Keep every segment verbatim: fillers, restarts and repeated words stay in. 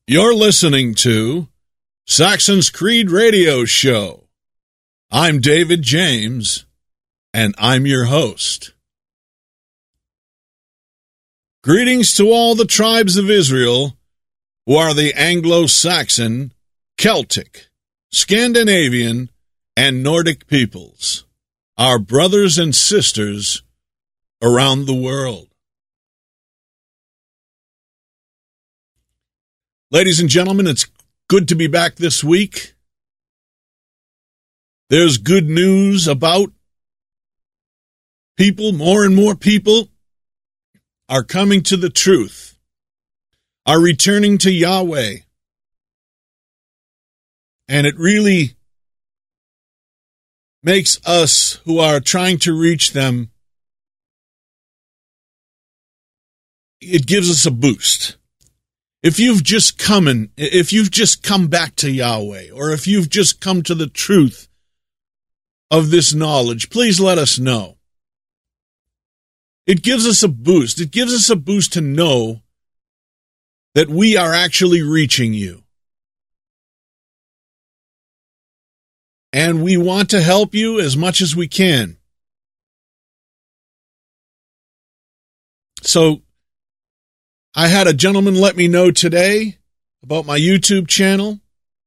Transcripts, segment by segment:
You're listening to Saxon's Creed Radio Show. I'm David James, and I'm your host. Greetings to all the tribes of Israel who are the Anglo-Saxon, Celtic, Scandinavian, and Nordic peoples, our brothers and sisters around the world. Ladies and gentlemen, it's good to be back this week. There's good news about people. More and more people are coming to the truth, are returning to Yahweh. And it really makes us who are trying to reach them, it gives us a boost. If you've just come in, if you've just come back to Yahweh, or if you've just come to the truth of this knowledge, please let us know. It gives us a boost. It gives us a boost to know that we are actually reaching you. And we want to help you as much as we can. So, I had a gentleman let me know today about my YouTube channel,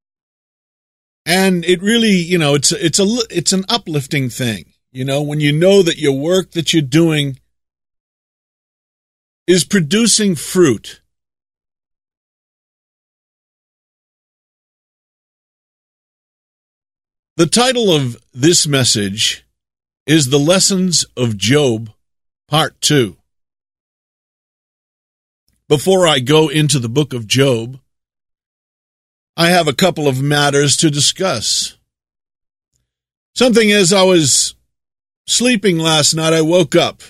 and it really, you know, it's it's a it's an uplifting thing, you know, when you know that your work that you're doing is producing fruit. The title of this message is The Lessons of Job, Part two. Before I go into the book of Job, I have a couple of matters to discuss. Something as I was sleeping last night, I woke up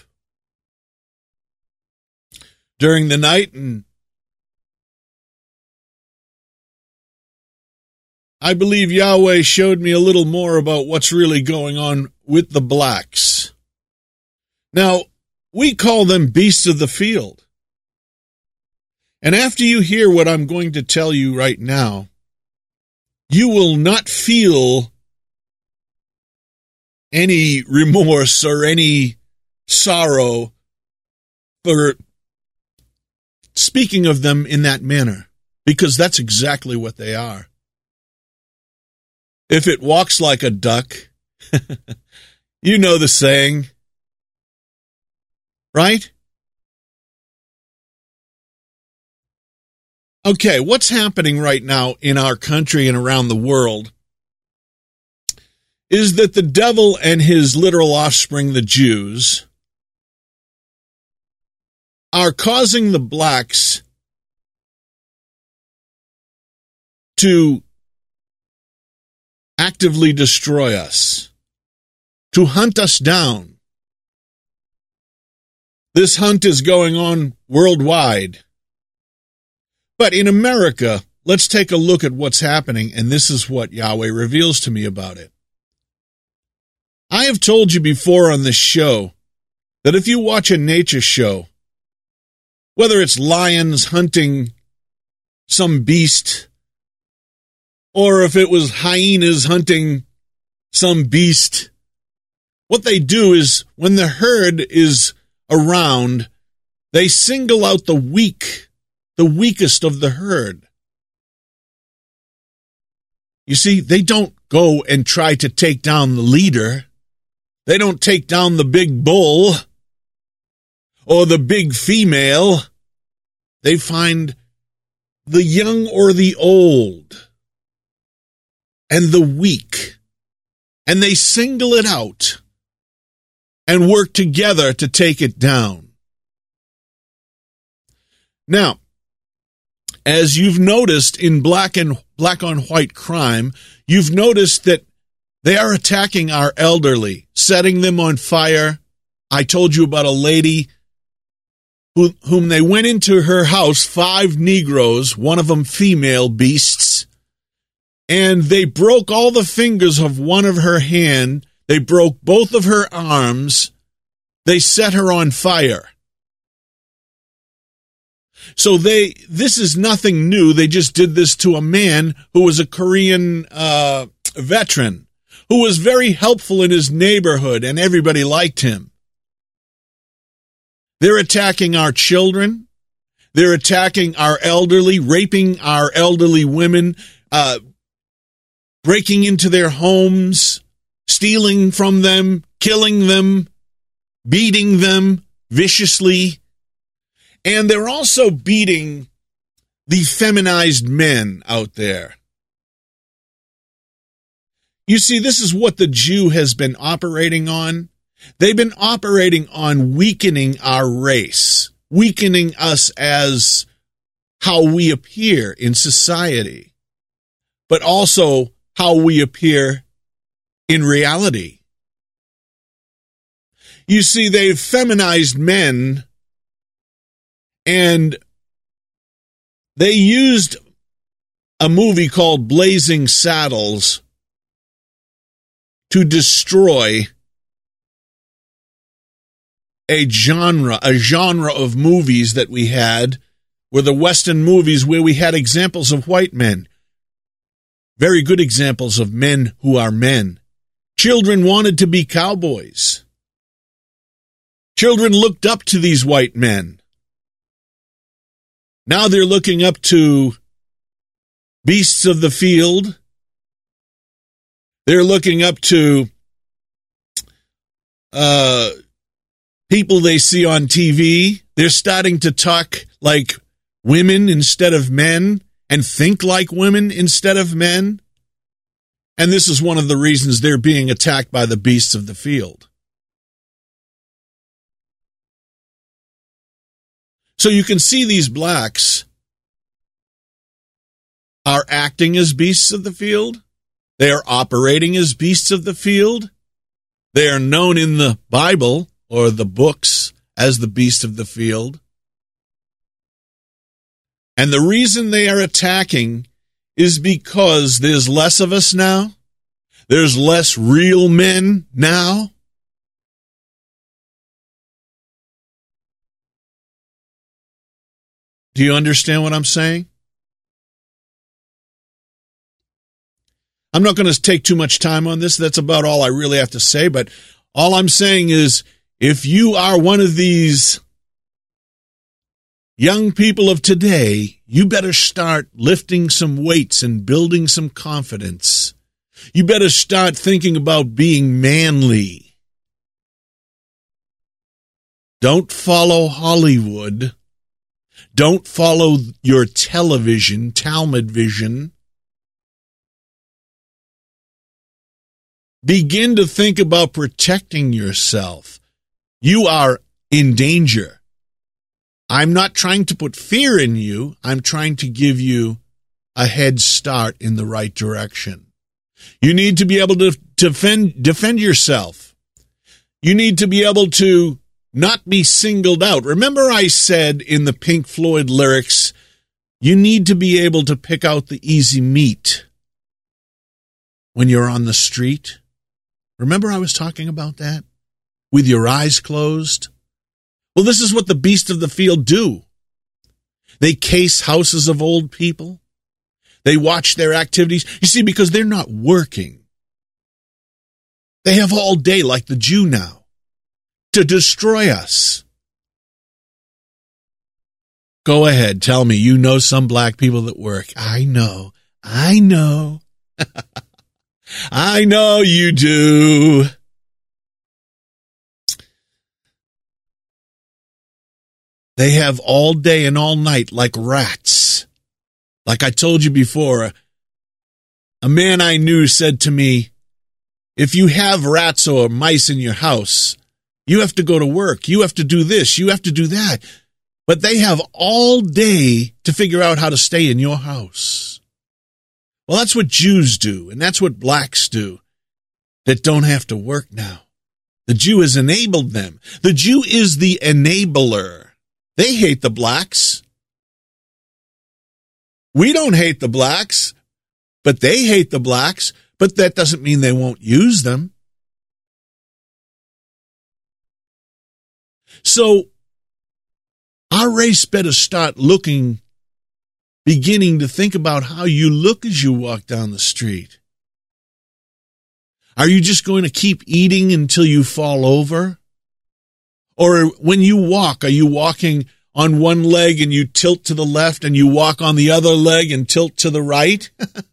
during the night, and I believe Yahweh showed me a little more about what's really going on with the blacks. Now, we call them beasts of the field. And after you hear what I'm going to tell you right now, you will not feel any remorse or any sorrow for speaking of them in that manner, because that's exactly what they are. If it walks like a duck, you know the saying, right? Okay, what's happening right now in our country and around the world is that the devil and his literal offspring, the Jews, are causing the blacks to actively destroy us, to hunt us down. This hunt is going on worldwide. But in America, let's take a look at what's happening, and this is what Yahweh reveals to me about it. I have told you before on this show that if you watch a nature show, whether it's lions hunting some beast, or if it was hyenas hunting some beast, what they do is, when the herd is around, they single out the weak, the weakest of the herd. You see, they don't go and try to take down the leader. They don't take down the big bull or the big female. They find the young or the old and the weak, and they single it out and work together to take it down. Now, as you've noticed in black and black on white crime, you've noticed that they are attacking our elderly, setting them on fire. I told you about a lady who, whom they went into her house, five Negroes, one of them female beasts, and they broke all the fingers of one of her hand. They broke both of her arms. They set her on fire. So they, this is nothing new. They just did this to a man who was a Korean uh, veteran, who was very helpful in his neighborhood, and everybody liked him. They're attacking our children. They're attacking our elderly, raping our elderly women, uh, breaking into their homes, stealing from them, killing them, beating them viciously. And they're also beating the feminized men out there. You see, this is what the Jew has been operating on. They've been operating on weakening our race, weakening us as how we appear in society, but also how we appear in reality. You see, they've feminized men, and they used a movie called Blazing Saddles to destroy a genre, a genre of movies that we had, were the Western movies where we had examples of white men. Very good examples of men who are men. Children wanted to be cowboys. Children looked up to these white men. Now they're looking up to beasts of the field. They're looking up to uh, people they see on T V. They're starting to talk like women instead of men and think like women instead of men. And this is one of the reasons they're being attacked by the beasts of the field. So you can see these blacks are acting as beasts of the field. They are operating as beasts of the field. They are known in the Bible or the books as the beast of the field. And the reason they are attacking is because there's less of us now. There's less real men now. Do you understand what I'm saying? I'm not going to take too much time on this. That's about all I really have to say. But all I'm saying is, if you are one of these young people of today, you better start lifting some weights and building some confidence. You better start thinking about being manly. Don't follow Hollywood. Don't follow your television, Talmud vision. Begin to think about protecting yourself. You are in danger. I'm not trying to put fear in you. I'm trying to give you a head start in the right direction. You need to be able to defend, defend yourself. You need to be able to not be singled out. Remember I said in the Pink Floyd lyrics, you need to be able to pick out the easy meat when you're on the street. Remember I was talking about that? With your eyes closed? Well, this is what the beasts of the field do. They case houses of old people. They watch their activities. You see, because they're not working. They have all day, like the Jew now, to destroy us. Go ahead, tell me, you know some black people that work. I know. I know. I know you do. They have all day and all night like rats. Like I told you before, a man I knew said to me, if you have rats or mice in your house, you have to go to work. You have to do this. You have to do that. But they have all day to figure out how to stay in your house. Well, that's what Jews do, and that's what blacks do that don't have to work now. The Jew has enabled them. The Jew is the enabler. They hate the blacks. We don't hate the blacks, but they hate the blacks, but that doesn't mean they won't use them. So, our race better start looking, beginning to think about how you look as you walk down the street. Are you just going to keep eating until you fall over? Or when you walk, are you walking on one leg and you tilt to the left and you walk on the other leg and tilt to the right?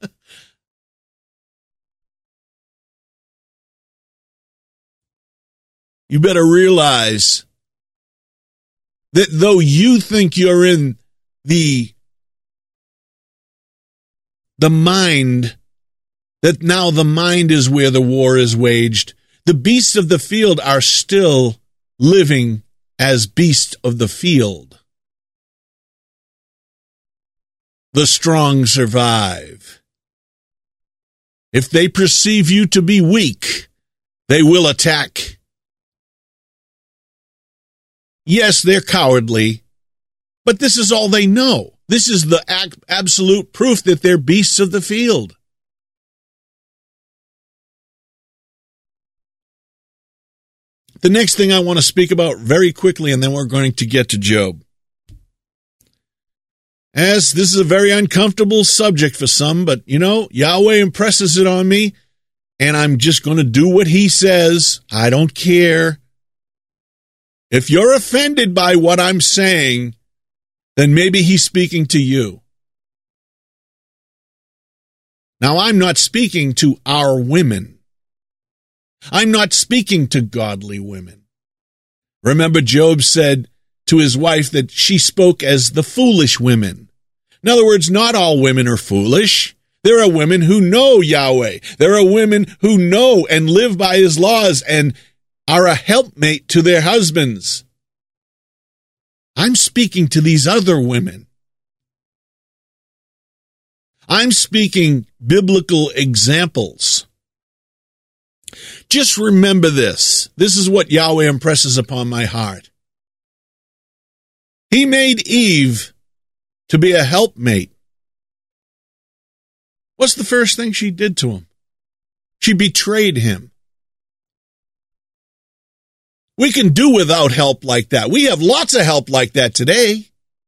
You better realize that though you think you're in the, the mind, that now the mind is where the war is waged, the beasts of the field are still living as beasts of the field. The strong survive. If they perceive you to be weak, they will attack. Yes, they're cowardly, but this is all they know. This is the absolute proof that they're beasts of the field. The next thing I want to speak about very quickly, and then we're going to get to Job. As this is a very uncomfortable subject for some, but, you know, Yahweh impresses it on me, and I'm just going to do what he says. I don't care. If you're offended by what I'm saying, then maybe he's speaking to you. Now, I'm not speaking to our women. I'm not speaking to godly women. Remember, Job said to his wife that she spoke as the foolish women. In other words, not all women are foolish. There are women who know Yahweh. There are women who know and live by his laws and are a helpmate to their husbands. I'm speaking to these other women. I'm speaking biblical examples. Just remember this. This is what Yahweh impresses upon my heart. He made Eve to be a helpmate. What's the first thing she did to him? She betrayed him. We can do without help like that. We have lots of help like that today.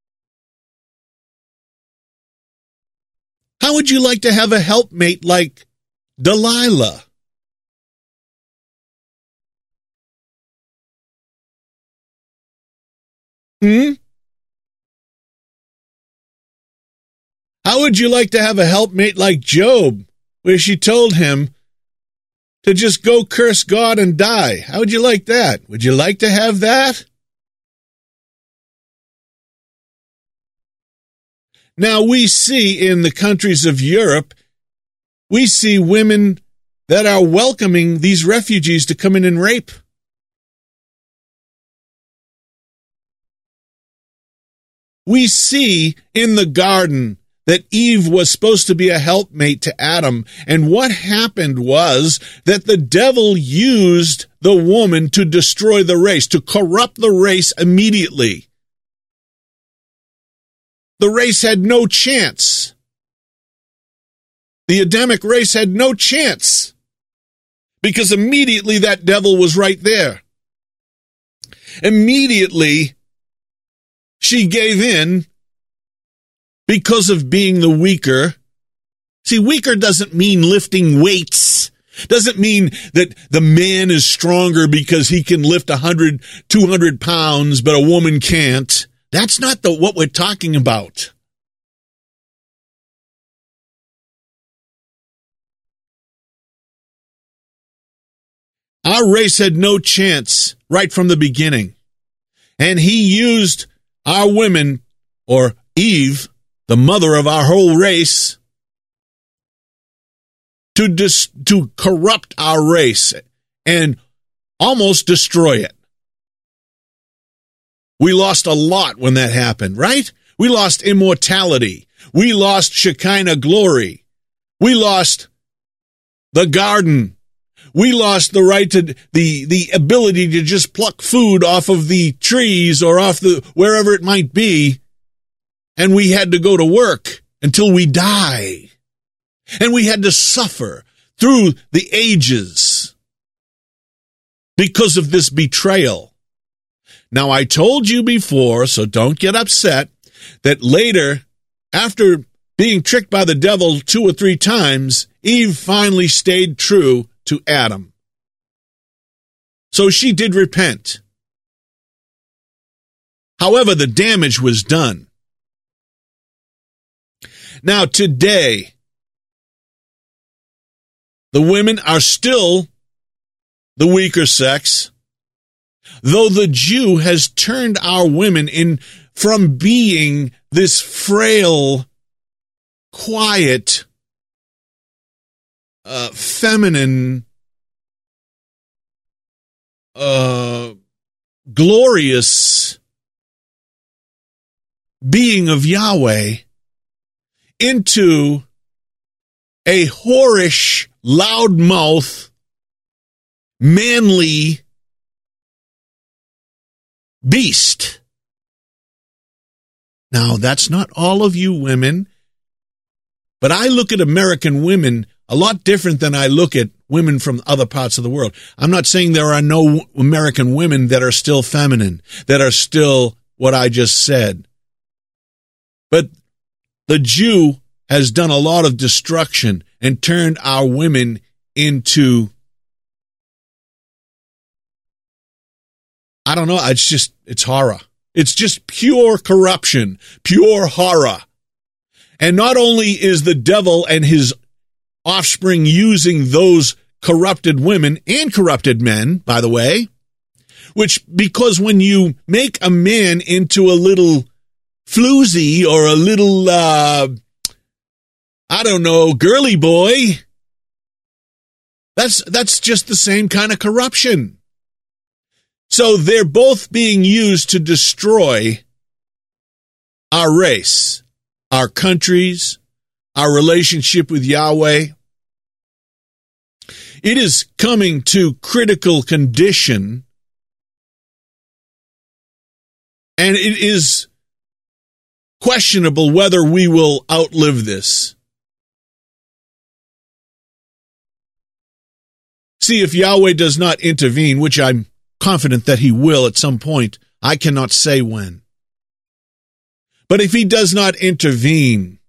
How would you like to have a helpmate like Delilah? Hmm? How would you like to have a helpmate like Job, where she told him to just go curse God and die? How would you like that? Would you like to have that? Now, we see in the countries of Europe, we see women that are welcoming these refugees to come in and rape. We see in the garden that Eve was supposed to be a helpmate to Adam, and what happened was that the devil used the woman to destroy the race, to corrupt the race immediately. The race had no chance. The Adamic race had no chance, because immediately that devil was right there. Immediately, she gave in because of being the weaker. See, weaker doesn't mean lifting weights. Doesn't mean that the man is stronger because he can lift one hundred, two hundred pounds, but a woman can't. That's not the, what we're talking about. Our race had no chance right from the beginning. And he used our women, or Eve, the mother of our whole race, to dis- to corrupt our race and almost destroy it. We lost a lot when that happened, right? We lost immortality. We lost Shekinah glory. We lost the garden. We lost the right to the, the ability to just pluck food off of the trees or off the wherever it might be. And we had to go to work until we die. And we had to suffer through the ages because of this betrayal. Now, I told you before, so don't get upset, that later, after being tricked by the devil two or three times, Eve finally stayed true to Adam. So she did repent. However, the damage was done. Now, today, the women are still the weaker sex, though the Jew has turned our women in from being this frail, quiet, uh, feminine, uh, glorious being of Yahweh into a whorish, loudmouth, manly beast. Now, that's not all of you women, but I look at American women a lot different than I look at women from other parts of the world. I'm not saying there are no American women that are still feminine, that are still what I just said. But the Jew has done a lot of destruction and turned our women into, I don't know, it's just, it's horror. It's just pure corruption, pure horror. And not only is the devil and his offspring using those corrupted women and corrupted men, by the way, which, because when you make a man into a little floozy or a little, uh, I don't know, girly boy, that's, that's just the same kind of corruption. So they're both being used to destroy our race, our countries, our relationship with Yahweh. It is coming to critical condition, and it is questionable whether we will outlive this. See, if Yahweh does not intervene, which I'm confident that he will at some point, I cannot say when. But if he does not intervene,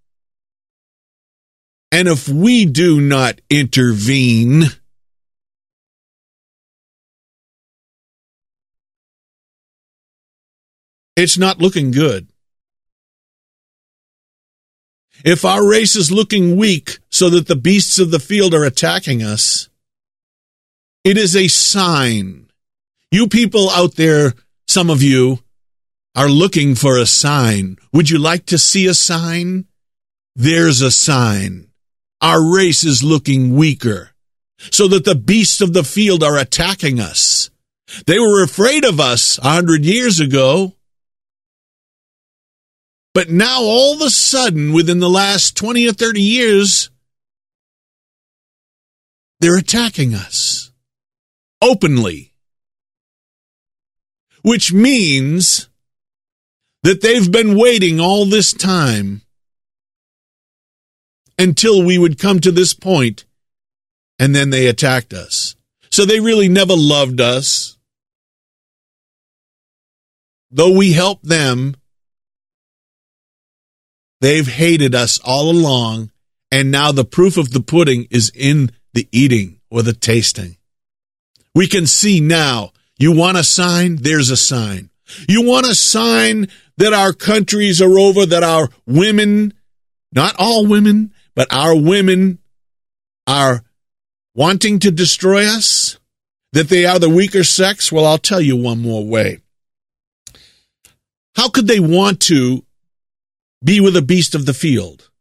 and if we do not intervene, it's not looking good. If our race is looking weak so that the beasts of the field are attacking us, it is a sign. You people out there, some of you, are looking for a sign. Would you like to see a sign? There's a sign. Our race is looking weaker, so that the beasts of the field are attacking us. They were afraid of us a hundred years ago. But now, all of a sudden, within the last twenty or thirty years, they're attacking us openly, which means that they've been waiting all this time until we would come to this point, and then they attacked us. So they really never loved us. Though we helped them, they've hated us all along, and now the proof of the pudding is in the eating or the tasting. We can see now. You want a sign? There's a sign. You want a sign that our countries are over, that our women, not all women, but our women are wanting to destroy us, that they are the weaker sex? Well, I'll tell you one more way. How could they want to be with a beast of the field?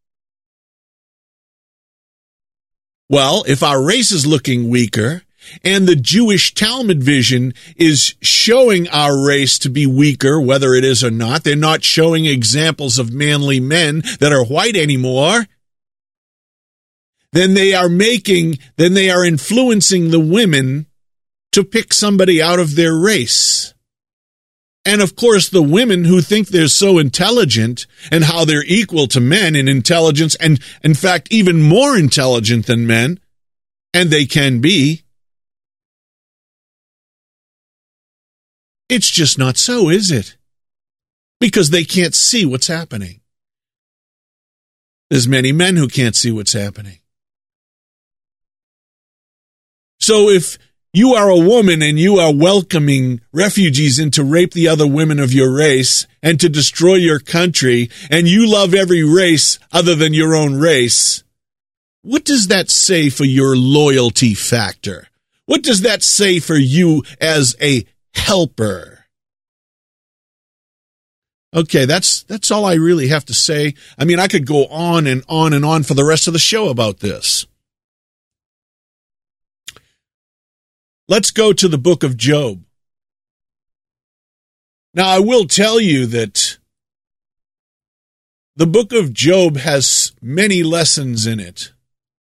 Well, if our race is looking weaker, and the Jewish Talmud vision is showing our race to be weaker, whether it is or not, they're not showing examples of manly men that are white anymore, then they are making, then they are influencing the women to pick somebody out of their race. And of course, the women who think they're so intelligent and how they're equal to men in intelligence, and in fact, even more intelligent than men, and they can be, It's just not so, is it? Because they can't see what's happening. There's many men who can't see what's happening. So if you are a woman and you are welcoming refugees in to rape the other women of your race and to destroy your country, and you love every race other than your own race, what does that say for your loyalty factor? What does that say for you as a helper? Okay, that's that's all I really have to say. I mean, I could go on and on and on for the rest of the show about this. Let's go to the book of Job. Now, I will tell you that the book of Job has many lessons in it.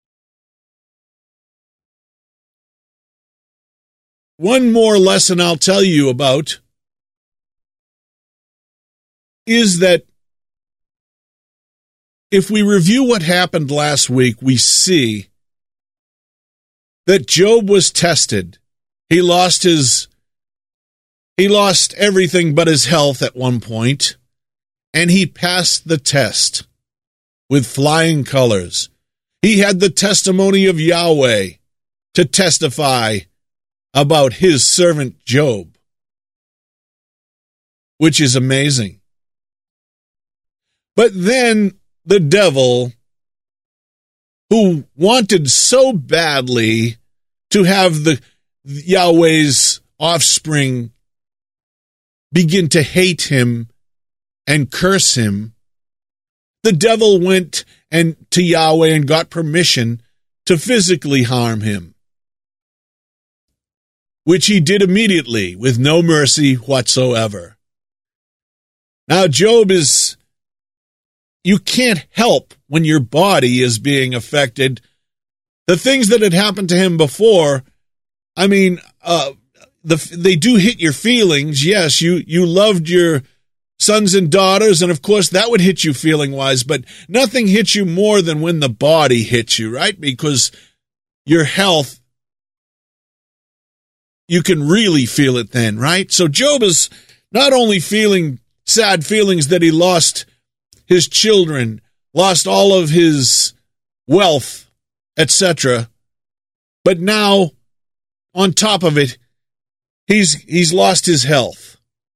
One more lesson I'll tell you about is that if we review what happened last week, we see that Job was tested. He lost his, he lost everything but his health at one point, and he passed the test with flying colors. He had the testimony of Yahweh to testify about his servant Job, which is amazing. But then the devil, who wanted so badly to have the Yahweh's offspring begin to hate him and curse him, the devil went and to Yahweh and got permission to physically harm him, which he did immediately with no mercy whatsoever. Now, Job is, you can't help when your body is being affected. The things that had happened to him before, I mean, uh, the, they do hit your feelings. Yes, you, you loved your sons and daughters, and of course that would hit you feeling-wise, but nothing hits you more than when the body hits you, right? Because your health, you can really feel it then, right? So Job is not only feeling sad feelings that he lost his children, lost all of his wealth, et cetera, but now, on top of it, he's he's lost his health.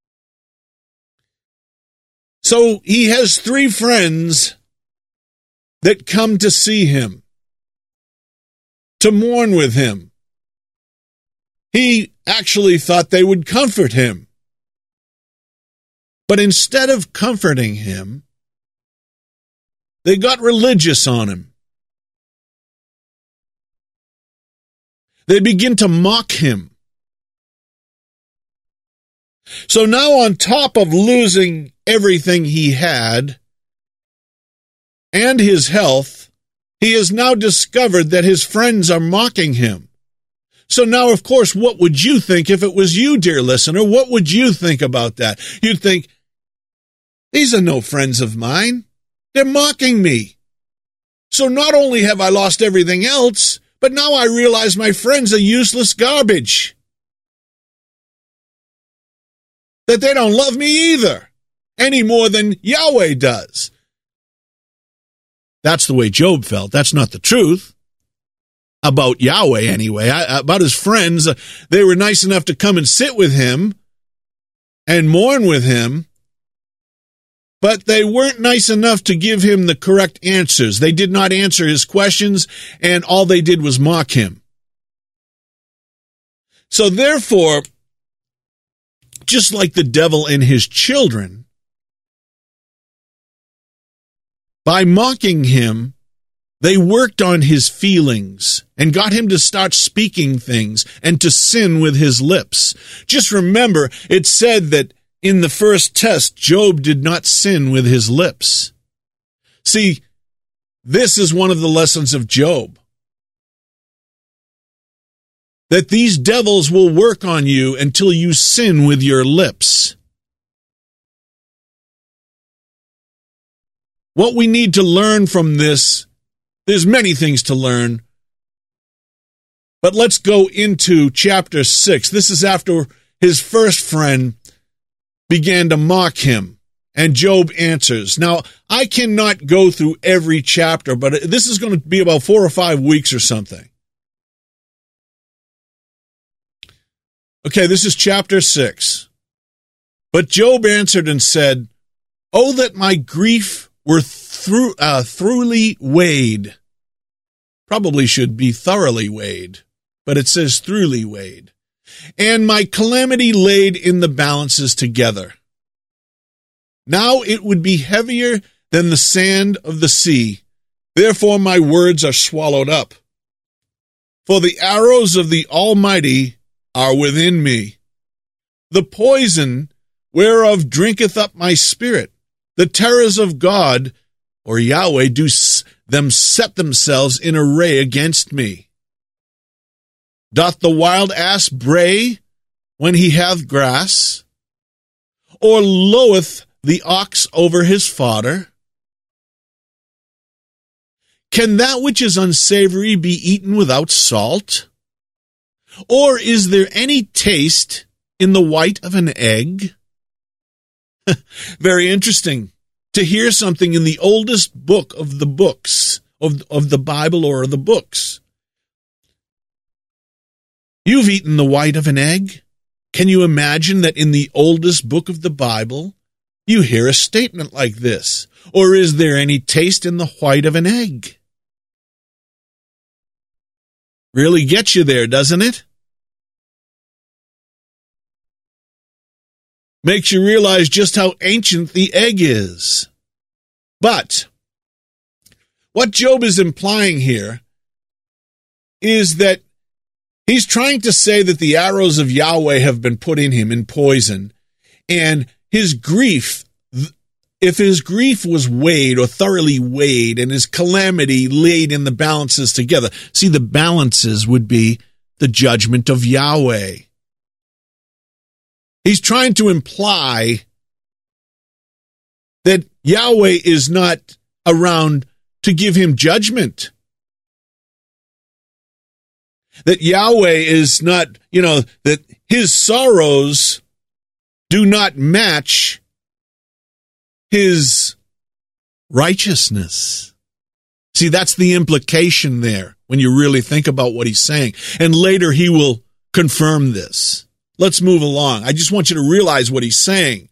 So he has three friends that come to see him, to mourn with him. He actually thought they would comfort him. But instead of comforting him, they got religious on him. They begin to mock him. So now, on top of losing everything he had and his health, he has now discovered that his friends are mocking him. So now, of course, what would you think if it was you, dear listener? What would you think about that? You'd think, these are no friends of mine. They're mocking me. So not only have I lost everything else, but now I realize my friends are useless garbage. That they don't love me either, any more than Yahweh does. That's the way Job felt. That's not the truth. About Yahweh, anyway. I, about his friends, uh, they were nice enough to come and sit with him and mourn with him, but they weren't nice enough to give him the correct answers. They did not answer his questions, and all they did was mock him. So therefore, just like the devil and his children, by mocking him, they worked on his feelings and got him to start speaking things and to sin with his lips. Just remember, it said that in the first test, Job did not sin with his lips. See, this is one of the lessons of Job. That these devils will work on you until you sin with your lips. What we need to learn from this, there's many things to learn, but let's go into chapter six. This is after his first friend began to mock him. And Job answers. Now, I cannot go through every chapter, but this is going to be about four or five weeks or something. Okay, this is chapter six. But Job answered and said, "Oh, that my grief were through, uh, thoroughly weighed." Probably should be thoroughly weighed, but it says thoroughly weighed. "And my calamity laid in the balances together. Now it would be heavier than the sand of the sea. Therefore my words are swallowed up. For the arrows of the Almighty are within me. The poison whereof drinketh up my spirit. The terrors of God, or Yahweh, do them set themselves in array against me. Doth the wild ass bray when he hath grass? Or loweth the ox over his fodder? Can that which is unsavory be eaten without salt? Or is there any taste in the white of an egg? Very interesting to hear something in the oldest book of the books, of, of the Bible or the books. You've eaten the white of an egg? Can you imagine that in the oldest book of the Bible, you hear a statement like this? Or is there any taste in the white of an egg? Really gets you there, doesn't it? Makes you realize just how ancient the egg is. But what Job is implying here is that he's trying to say that the arrows of Yahweh have been put in him in poison, and his grief, if his grief was weighed or thoroughly weighed and his calamity laid in the balances together. See, the balances would be the judgment of Yahweh. He's trying to imply that Yahweh is not around to give him judgment. That Yahweh is not, you know, that his sorrows do not match his righteousness. See, that's the implication there when you really think about what he's saying. And later he will confirm this. Let's move along. I just want you to realize what he's saying.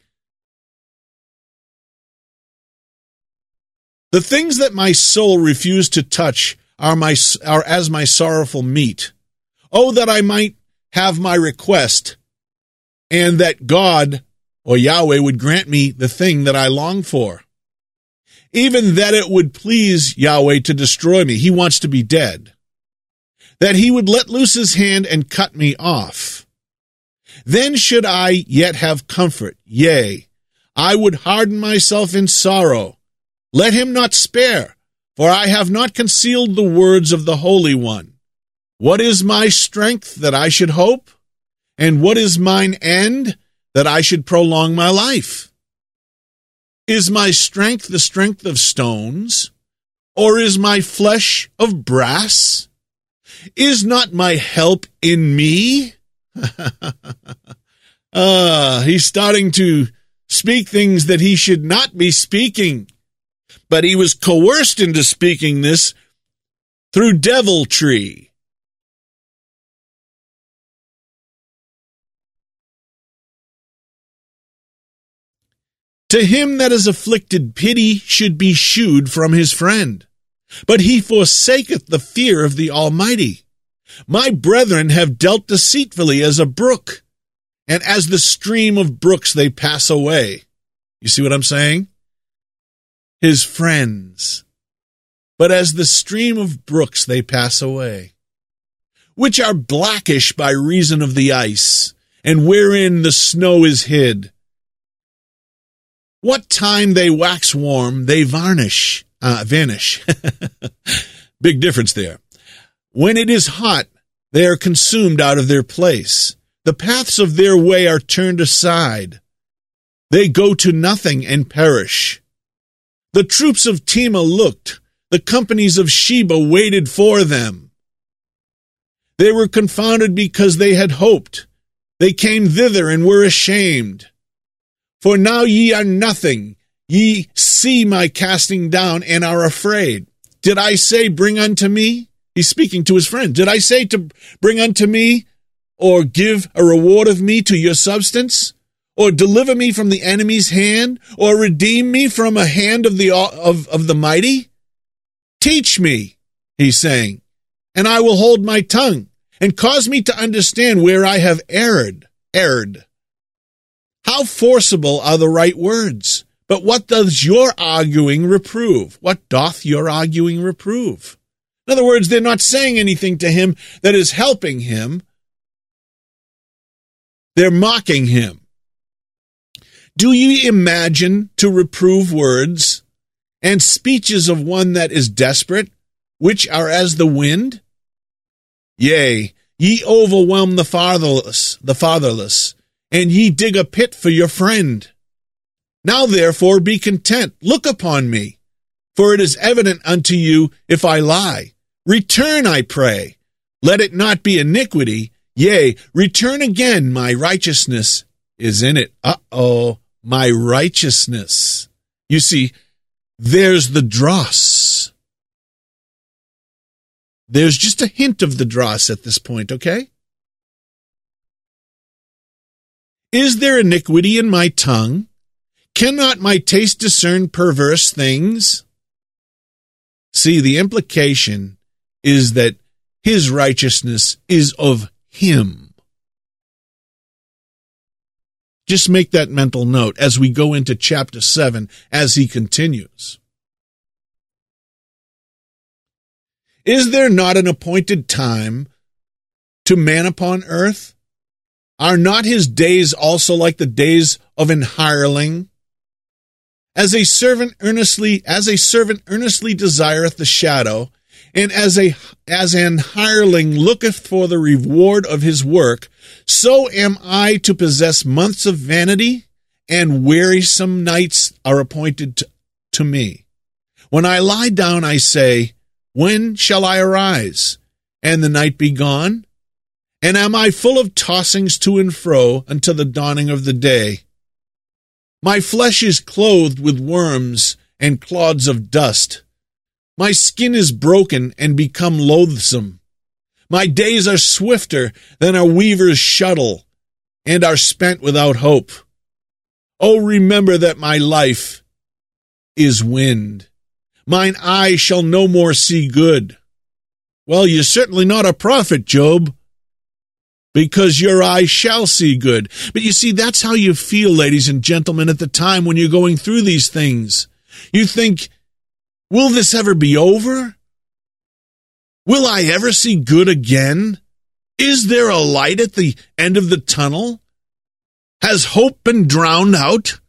The things that my soul refused to touch are my are as my sorrowful meat. Oh, that I might have my request, and that God or Yahweh would grant me the thing that I long for. Even that it would please Yahweh to destroy me. He wants to be dead. That he would let loose his hand and cut me off. Then should I yet have comfort. Yea, I would harden myself in sorrow. Let him not spare, for I have not concealed the words of the Holy One. What is my strength that I should hope? And what is mine end that I should prolong my life? Is my strength the strength of stones? Or is my flesh of brass? Is not my help in me? Ah, he's starting to speak things that he should not be speaking. But he was coerced into speaking this through deviltry. To him that is afflicted, pity should be shewed from his friend. But he forsaketh the fear of the Almighty. My brethren have dealt deceitfully as a brook, and as the stream of brooks they pass away. You see what I'm saying? His friends. But as the stream of brooks they pass away, which are blackish by reason of the ice, and wherein the snow is hid. What time they wax warm, they varnish, uh, vanish. Big difference there. When it is hot, they are consumed out of their place. The paths of their way are turned aside. They go to nothing and perish. The troops of Tema looked. The companies of Sheba waited for them. They were confounded because they had hoped. They came thither and were ashamed. For now ye are nothing. Ye see my casting down and are afraid. Did I say, bring unto me? He's speaking to his friend. Did I say to bring unto me, or give a reward of me to your substance? Or deliver me from the enemy's hand? Or redeem me from a hand of the, of, of the mighty? Teach me, he's saying, and I will hold my tongue, and cause me to understand where I have erred. Erred. How forcible are the right words? But what does your arguing reprove? What doth your arguing reprove? In other words, they're not saying anything to him that is helping him. They're mocking him. Do you imagine to reprove words and speeches of one that is desperate, which are as the wind? Yea, ye overwhelm the fatherless, the fatherless, and ye dig a pit for your friend. Now therefore be content, look upon me, for it is evident unto you if I lie. Return, I pray, let it not be iniquity, yea, return again, my righteousness is in it. Uh-oh, my righteousness. You see, there's the dross. There's just a hint of the dross at this point, okay? Is there iniquity in my tongue? Cannot my taste discern perverse things? See, the implication is that his righteousness is of him. Just make that mental note as we go into chapter seven as he continues. Is there not an appointed time to man upon earth? Are not his days also like the days of an hireling? As a servant earnestly, as a servant earnestly desireth the shadow, and as a as an hireling looketh for the reward of his work, so am I to possess months of vanity, and wearisome nights are appointed to, to me. When I lie down, I say, when shall I arise, and the night be gone? And am I full of tossings to and fro until the dawning of the day? My flesh is clothed with worms and clods of dust. My skin is broken and become loathsome. My days are swifter than a weaver's shuttle, and are spent without hope. Oh, remember that my life is wind. Mine eye shall no more see good. Well, you're certainly not a prophet, Job, because your eye shall see good. But you see, that's how you feel, ladies and gentlemen, at the time when you're going through these things. You think, will this ever be over? Will I ever see good again? Is there a light at the end of the tunnel? Has hope been drowned out?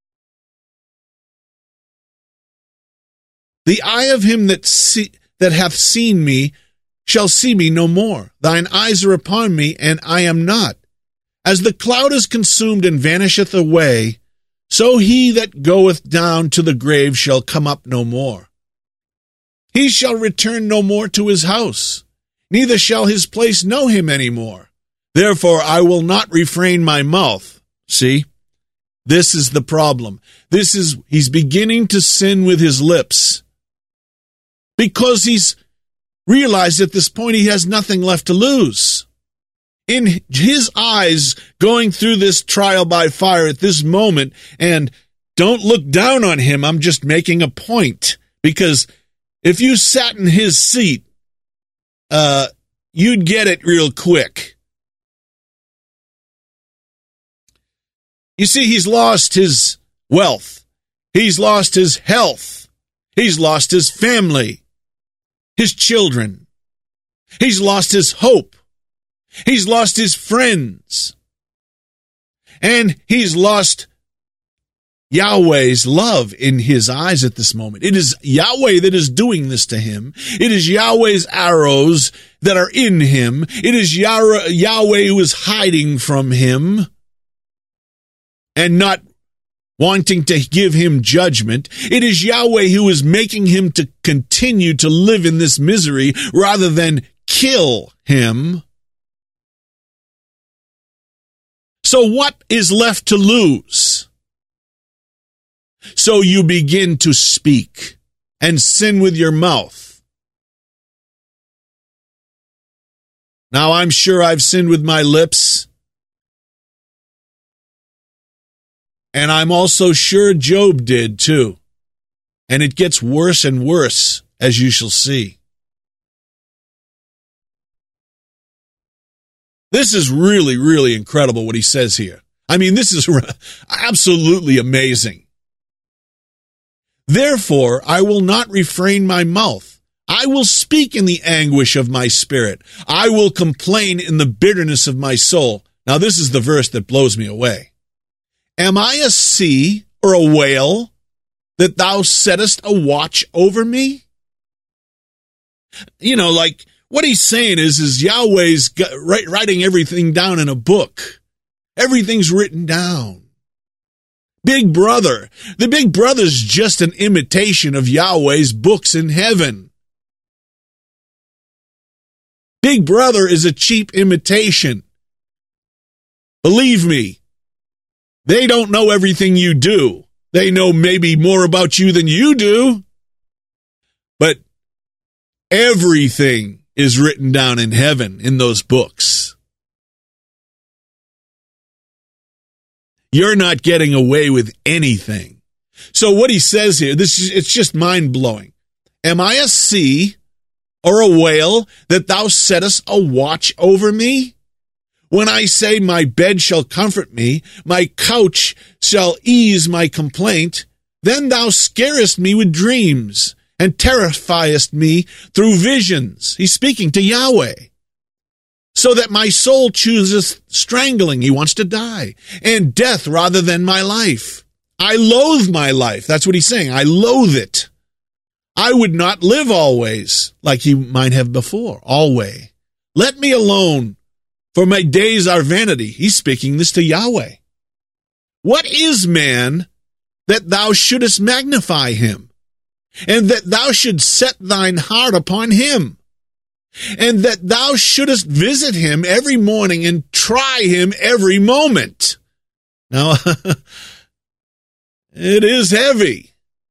The eye of him that see, that hath seen me shall see me no more. Thine eyes are upon me, and I am not. As the cloud is consumed and vanisheth away, so he that goeth down to the grave shall come up no more. He shall return no more to his house, neither shall his place know him any more. Therefore I will not refrain my mouth. See, this is the problem. This is, he's beginning to sin with his lips, because he's realized at this point he has nothing left to lose. In his eyes, going through this trial by fire at this moment, and don't look down on him, I'm just making a point, because if you sat in his seat, uh, you'd get it real quick. You see, he's lost his wealth. He's lost his health. He's lost his family, his children. He's lost his hope. He's lost his friends. And he's lost Yahweh's love in his eyes at this moment. It is Yahweh that is doing this to him. It is Yahweh's arrows that are in him. It is Yahweh who is hiding from him and not wanting to give him judgment. It is Yahweh who is making him to continue to live in this misery rather than kill him. So what is left to lose? So you begin to speak and sin with your mouth. Now, I'm sure I've sinned with my lips. And I'm also sure Job did too. And it gets worse and worse, as you shall see. This is really, really incredible what he says here. I mean, this is absolutely amazing. Therefore, I will not refrain my mouth. I will speak in the anguish of my spirit. I will complain in the bitterness of my soul. Now, this is the verse that blows me away. Am I a sea or a whale that thou settest a watch over me? You know, like what he's saying is, is Yahweh's writing everything down in a book. Everything's written down. Big Brother. The Big Brother's just an imitation of Yahweh's books in heaven. Big Brother is a cheap imitation. Believe me, they don't know everything you do. They know maybe more about you than you do. But everything is written down in heaven in those books. You're not getting away with anything. So what he says here, this is, it's just mind-blowing. Am I a sea or a whale that thou settest a watch over me? When I say my bed shall comfort me, my couch shall ease my complaint, then thou scarest me with dreams and terrifiest me through visions. He's speaking to Yahweh. So that my soul chooses strangling. He wants to die. And death rather than my life. I loathe my life. That's what he's saying. I loathe it. I would not live always like he might have before. Always. Let me alone, for my days are vanity. He's speaking this to Yahweh. What is man that thou shouldest magnify him, and that thou shouldst set thine heart upon him, and that thou shouldest visit him every morning and try him every moment? Now, it is heavy.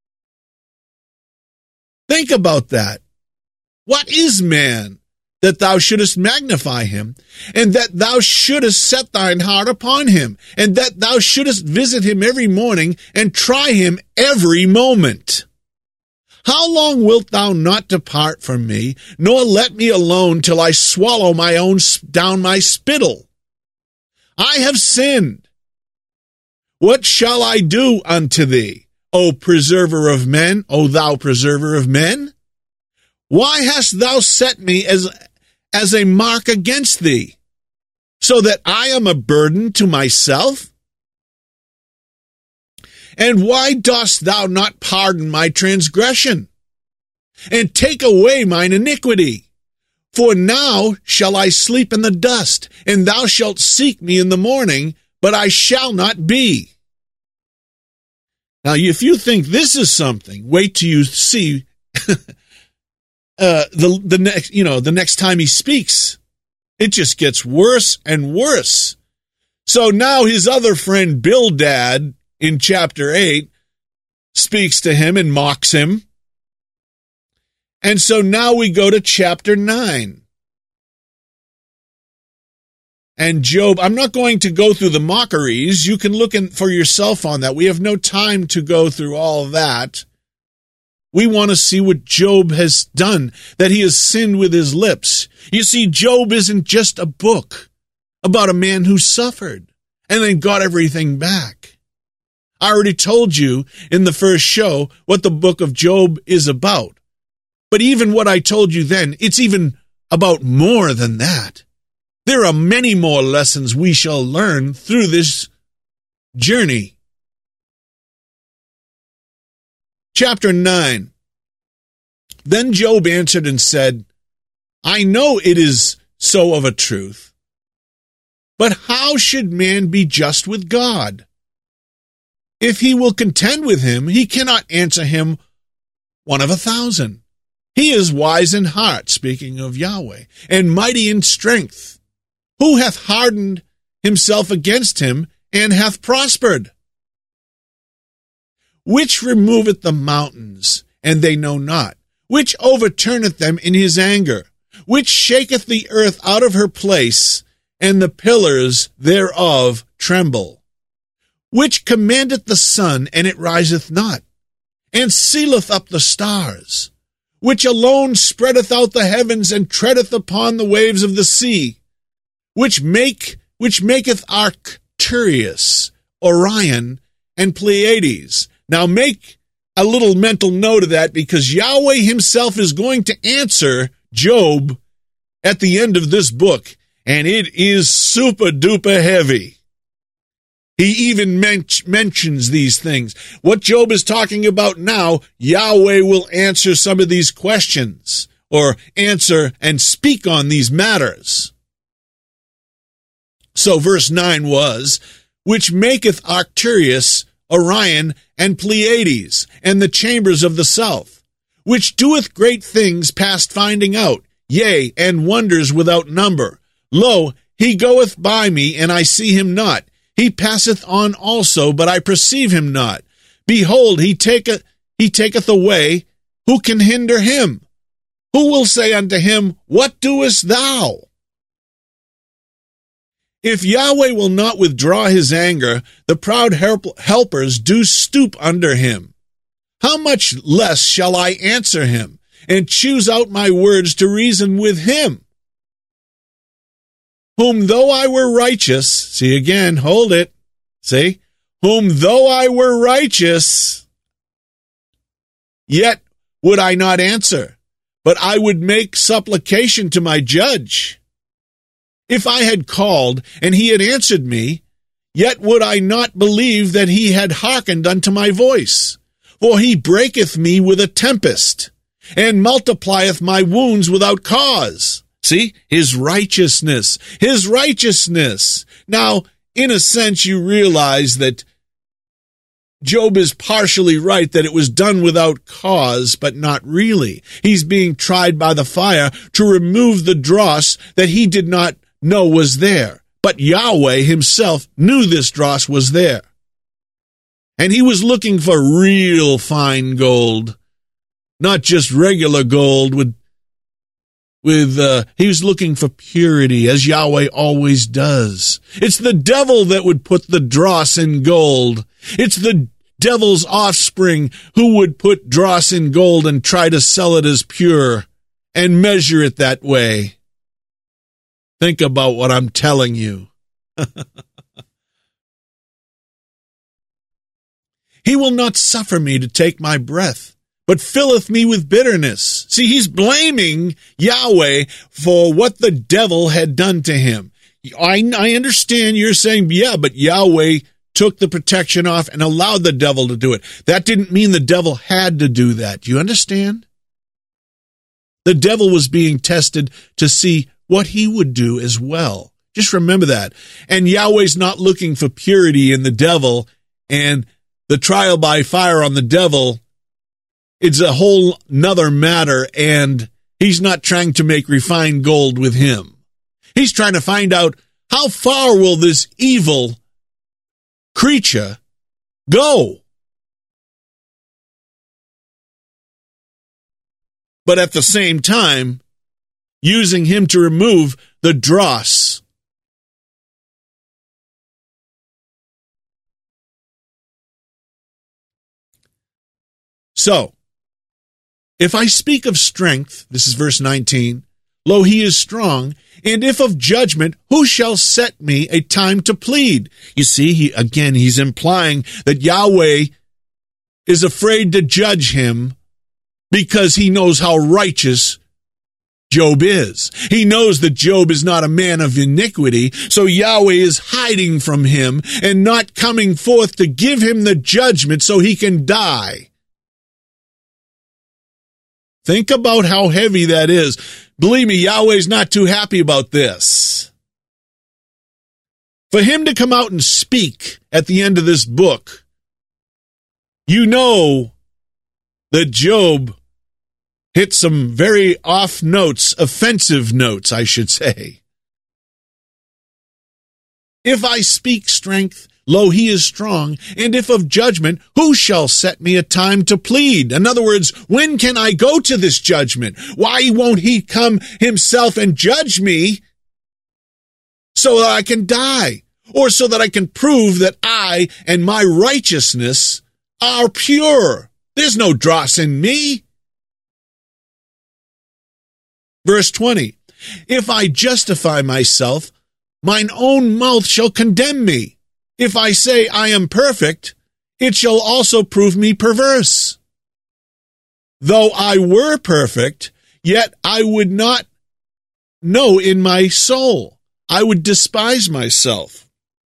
Think about that. What is man that thou shouldest magnify him, and that thou shouldest set thine heart upon him, and that thou shouldest visit him every morning and try him every moment? How long wilt thou not depart from me, nor let me alone till I swallow my own down my spittle? I have sinned. What shall I do unto thee, O preserver of men, O thou preserver of men? Why hast thou set me as, as a mark against thee, so that I am a burden to myself? And why dost thou not pardon my transgression, and take away mine iniquity? For now shall I sleep in the dust, and thou shalt seek me in the morning, but I shall not be. Now, if you think this is something, wait till you see uh, the the next, you know, the next time he speaks. It just gets worse and worse. So now his other friend Bildad, in chapter eight, speaks to him and mocks him. And so now we go to chapter nine. And Job, I'm not going to go through the mockeries. You can look in for yourself on that. We have no time to go through all that. We want to see what Job has done, that he has sinned with his lips. You see, Job isn't just a book about a man who suffered and then got everything back. I already told you in the first show what the book of Job is about. But even what I told you then, it's even about more than that. There are many more lessons we shall learn through this journey. Chapter nine. Then Job answered and said, I know it is so of a truth, but how should man be just with God? If he will contend with him, he cannot answer him one of a thousand. He is wise in heart, speaking of Yahweh, and mighty in strength. Who hath hardened himself against him, and hath prospered? which removeth the mountains, and they know not, which overturneth them in his anger, which shaketh the earth out of her place, and the pillars thereof tremble, which commandeth the sun, and it riseth not, and sealeth up the stars, which alone spreadeth out the heavens, and treadeth upon the waves of the sea, which make which maketh Arcturus, Orion, and Pleiades. Now make a little mental note of that, because Yahweh himself is going to answer Job at the end of this book, and it is super duper heavy. He even men- mentions these things. What Job is talking about now, Yahweh will answer some of these questions, or answer and speak on these matters. So verse nine was, which maketh Arcturus, Orion, and Pleiades, and the chambers of the south, which doeth great things past finding out, yea, and wonders without number. Lo, he goeth by me, and I see him not. He passeth on also, but I perceive him not. Behold, he taketh, he taketh away. Who can hinder him? Who will say unto him, what doest thou? If Yahweh will not withdraw his anger, the proud help- helpers do stoop under him. How much less shall I answer him, and choose out my words to reason with him? Whom though I were righteous, see again, hold it, see, whom though I were righteous, yet would I not answer, but I would make supplication to my judge. If I had called, and he had answered me, yet would I not believe that he had hearkened unto my voice. For he breaketh me with a tempest, and multiplieth my wounds without cause. See, his righteousness, his righteousness. Now, in a sense, you realize that Job is partially right that it was done without cause, but not really. He's being tried by the fire to remove the dross that he did not know was there. But Yahweh himself knew this dross was there. And he was looking for real fine gold, not just regular gold with With, uh, he was looking for purity, as Yahweh always does. It's the devil that would put the dross in gold. It's the devil's offspring who would put dross in gold and try to sell it as pure and measure it that way. Think about what I'm telling you. He will not suffer me to take my breath, but filleth me with bitterness. See, he's blaming Yahweh for what the devil had done to him. I, I understand you're saying, yeah, but Yahweh took the protection off and allowed the devil to do it. That didn't mean the devil had to do that. Do you understand? The devil was being tested to see what he would do as well. Just remember that. And Yahweh's not looking for purity in the devil, and the trial by fire on the devil, it's a whole nother matter, and he's not trying to make refined gold with him. He's trying to find out, how far will this evil creature go? But at the same time, using him to remove the dross. So, if I speak of strength, this is verse nineteen, lo, he is strong, and if of judgment, who shall set me a time to plead? You see, he again, he's implying that Yahweh is afraid to judge him because he knows how righteous Job is. He knows that Job is not a man of iniquity, so Yahweh is hiding from him and not coming forth to give him the judgment so he can die. Think about how heavy that is. Believe me, Yahweh's not too happy about this. For him to come out and speak at the end of this book, you know that Job hit some very off notes, offensive notes, I should say. If I speak strength, Lo, he is strong, and if of judgment, who shall set me a time to plead? In other words, when can I go to this judgment? Why won't he come himself and judge me so that I can die, or so that I can prove that I and my righteousness are pure? There's no dross in me. Verse twenty, if I justify myself, mine own mouth shall condemn me. If I say I am perfect, it shall also prove me perverse. Though I were perfect, yet I would not know in my soul. I would despise myself.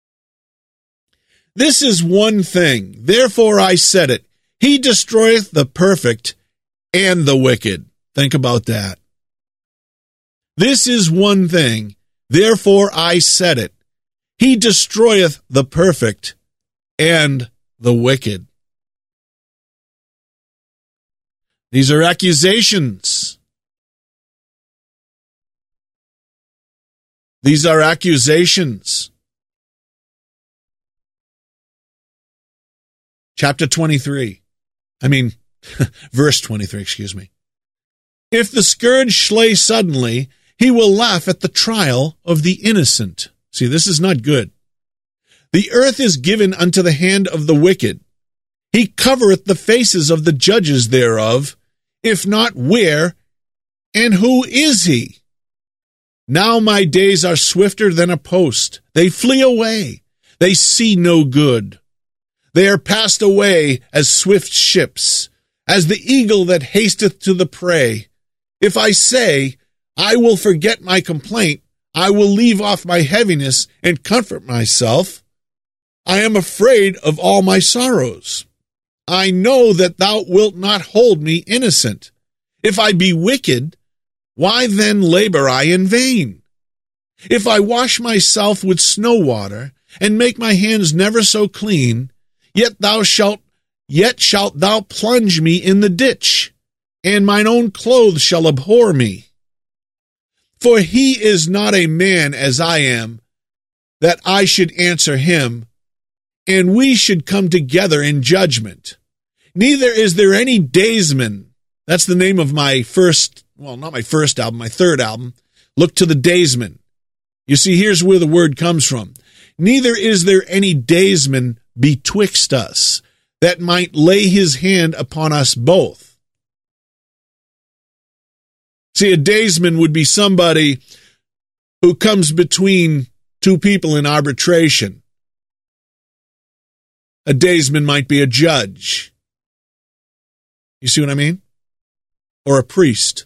This is one thing, therefore I said it. He destroyeth the perfect and the wicked. Think about that. This is one thing, therefore I said it. He destroyeth the perfect and the wicked. These are accusations. These are accusations. Chapter twenty-three. I mean, verse twenty-three, excuse me. If the scourge slay suddenly, he will laugh at the trial of the innocent. See, this is not good. The earth is given unto the hand of the wicked. He covereth the faces of the judges thereof. If not, where and who is he? Now my days are swifter than a post. They flee away. They see no good. They are passed away as swift ships, as the eagle that hasteth to the prey. If I say, I will forget my complaint, I will leave off my heaviness and comfort myself, I am afraid of all my sorrows. I know that thou wilt not hold me innocent. If I be wicked, why then labor I in vain? If I wash myself with snow water, and make my hands never so clean, yet thou shalt, yet shalt thou plunge me in the ditch, and mine own clothes shall abhor me. For he is not a man as I am, that I should answer him, and we should come together in judgment. Neither is there any daysman. That's the name of my first, well, not my first album, my third album. Look to the daysman. You see, here's where the word comes from. Neither is there any daysman betwixt us, that might lay his hand upon us both. See, a daysman would be somebody who comes between two people in arbitration. A daysman might be a judge. You see what I mean? Or a priest.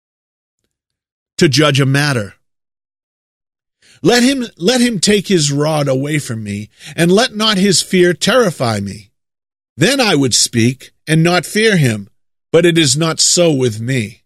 To judge a matter. Let him, let him take his rod away from me, and let not his fear terrify me. Then I would speak and not fear him, but it is not so with me.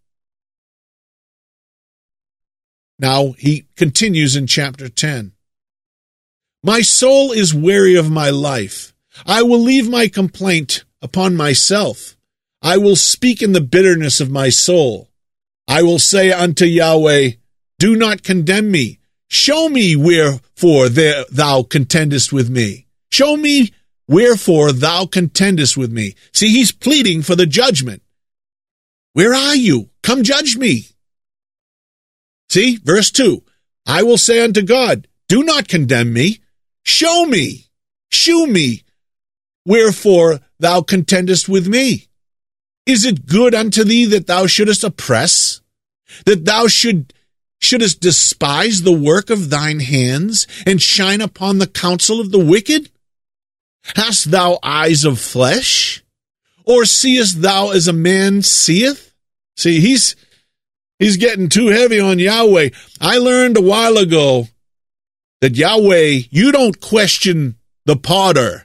Now he continues in chapter ten. My soul is weary of my life. I will leave my complaint upon myself. I will speak in the bitterness of my soul. I will say unto Yahweh, do not condemn me. Show me wherefore there thou contendest with me. Show me wherefore thou contendest with me. See, he's pleading for the judgment. Where are you? Come judge me. See, verse two, I will say unto God, do not condemn me. Show me, shew me, wherefore thou contendest with me. Is it good unto thee that thou shouldest oppress, that thou should, shouldest despise the work of thine hands, and shine upon the counsel of the wicked? Hast thou eyes of flesh, or seest thou as a man seeth? See, he's He's getting too heavy on Yahweh. I learned a while ago that Yahweh, you don't question the potter.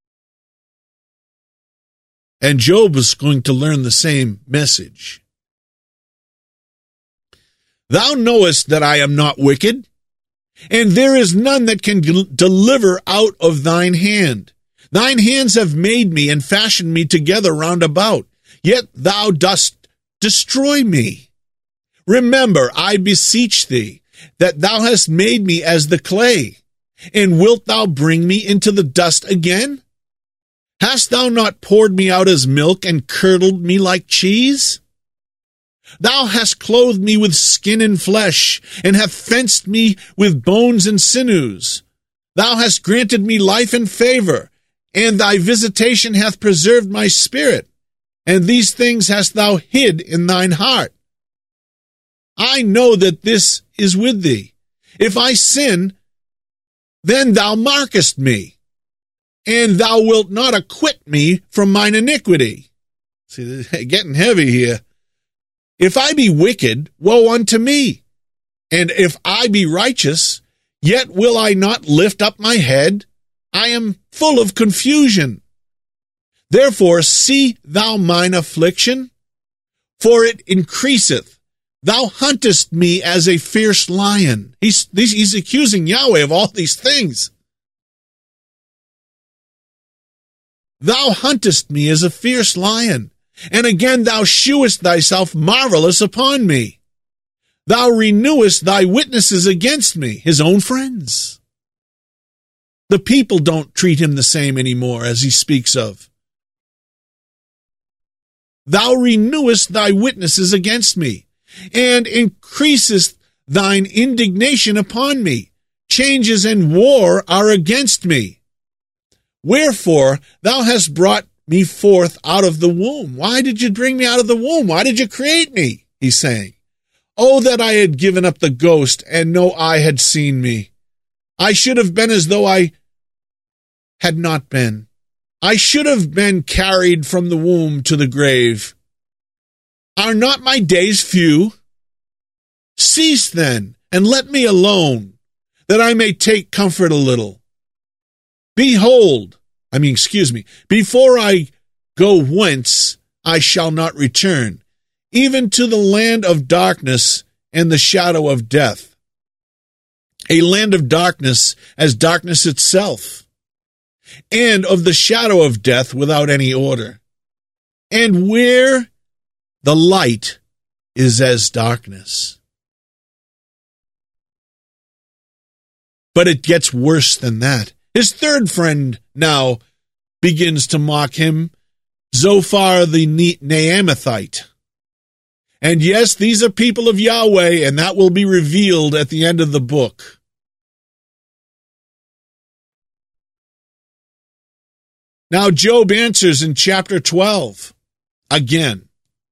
And Job is going to learn the same message. Thou knowest that I am not wicked, and there is none that can deliver out of thine hand. Thine hands have made me and fashioned me together round about, yet thou dost destroy me. Remember, I beseech thee, that thou hast made me as the clay, And wilt thou bring me into the dust again? Hast thou not poured me out as milk and curdled me like cheese? Thou hast clothed me with skin and flesh, and hast fenced me with bones and sinews. Thou hast granted me life and favor, and thy visitation hath preserved my spirit, and these things hast thou hid in thine heart. I know that this is with thee. If I sin, then thou markest me, and thou wilt not acquit me from mine iniquity. See, getting heavy here. If I be wicked, woe unto me. And if I be righteous, yet will I not lift up my head. I am full of confusion. Therefore see thou mine affliction, for it increaseth. Thou huntest me as a fierce lion. He's, he's accusing Yahweh of all these things. Thou huntest me as a fierce lion, and again thou shewest thyself marvelous upon me. Thou renewest thy witnesses against me, his own friends. The people don't treat him the same anymore, as he speaks of. Thou renewest thy witnesses against me, and increasest thine indignation upon me. Changes and war are against me. Wherefore thou hast brought me forth out of the womb. Why did you bring me out of the womb? Why did you create me? He's saying. Oh, that I had given up the ghost, and no eye had seen me. I should have been as though I had not been. I should have been carried from the womb to the grave. Are not my days few? Cease then, and let me alone, that I may take comfort a little. Behold, I mean, excuse me, before I go whence I shall not return, even to the land of darkness and the shadow of death. A land of darkness as darkness itself, and of the shadow of death without any order, and where the light is as darkness. But it gets worse than that. His third friend now begins to mock him, Zophar the Naamathite. And yes, these are people of Yahweh, and that will be revealed at the end of the book. Now Job answers in chapter twelve again.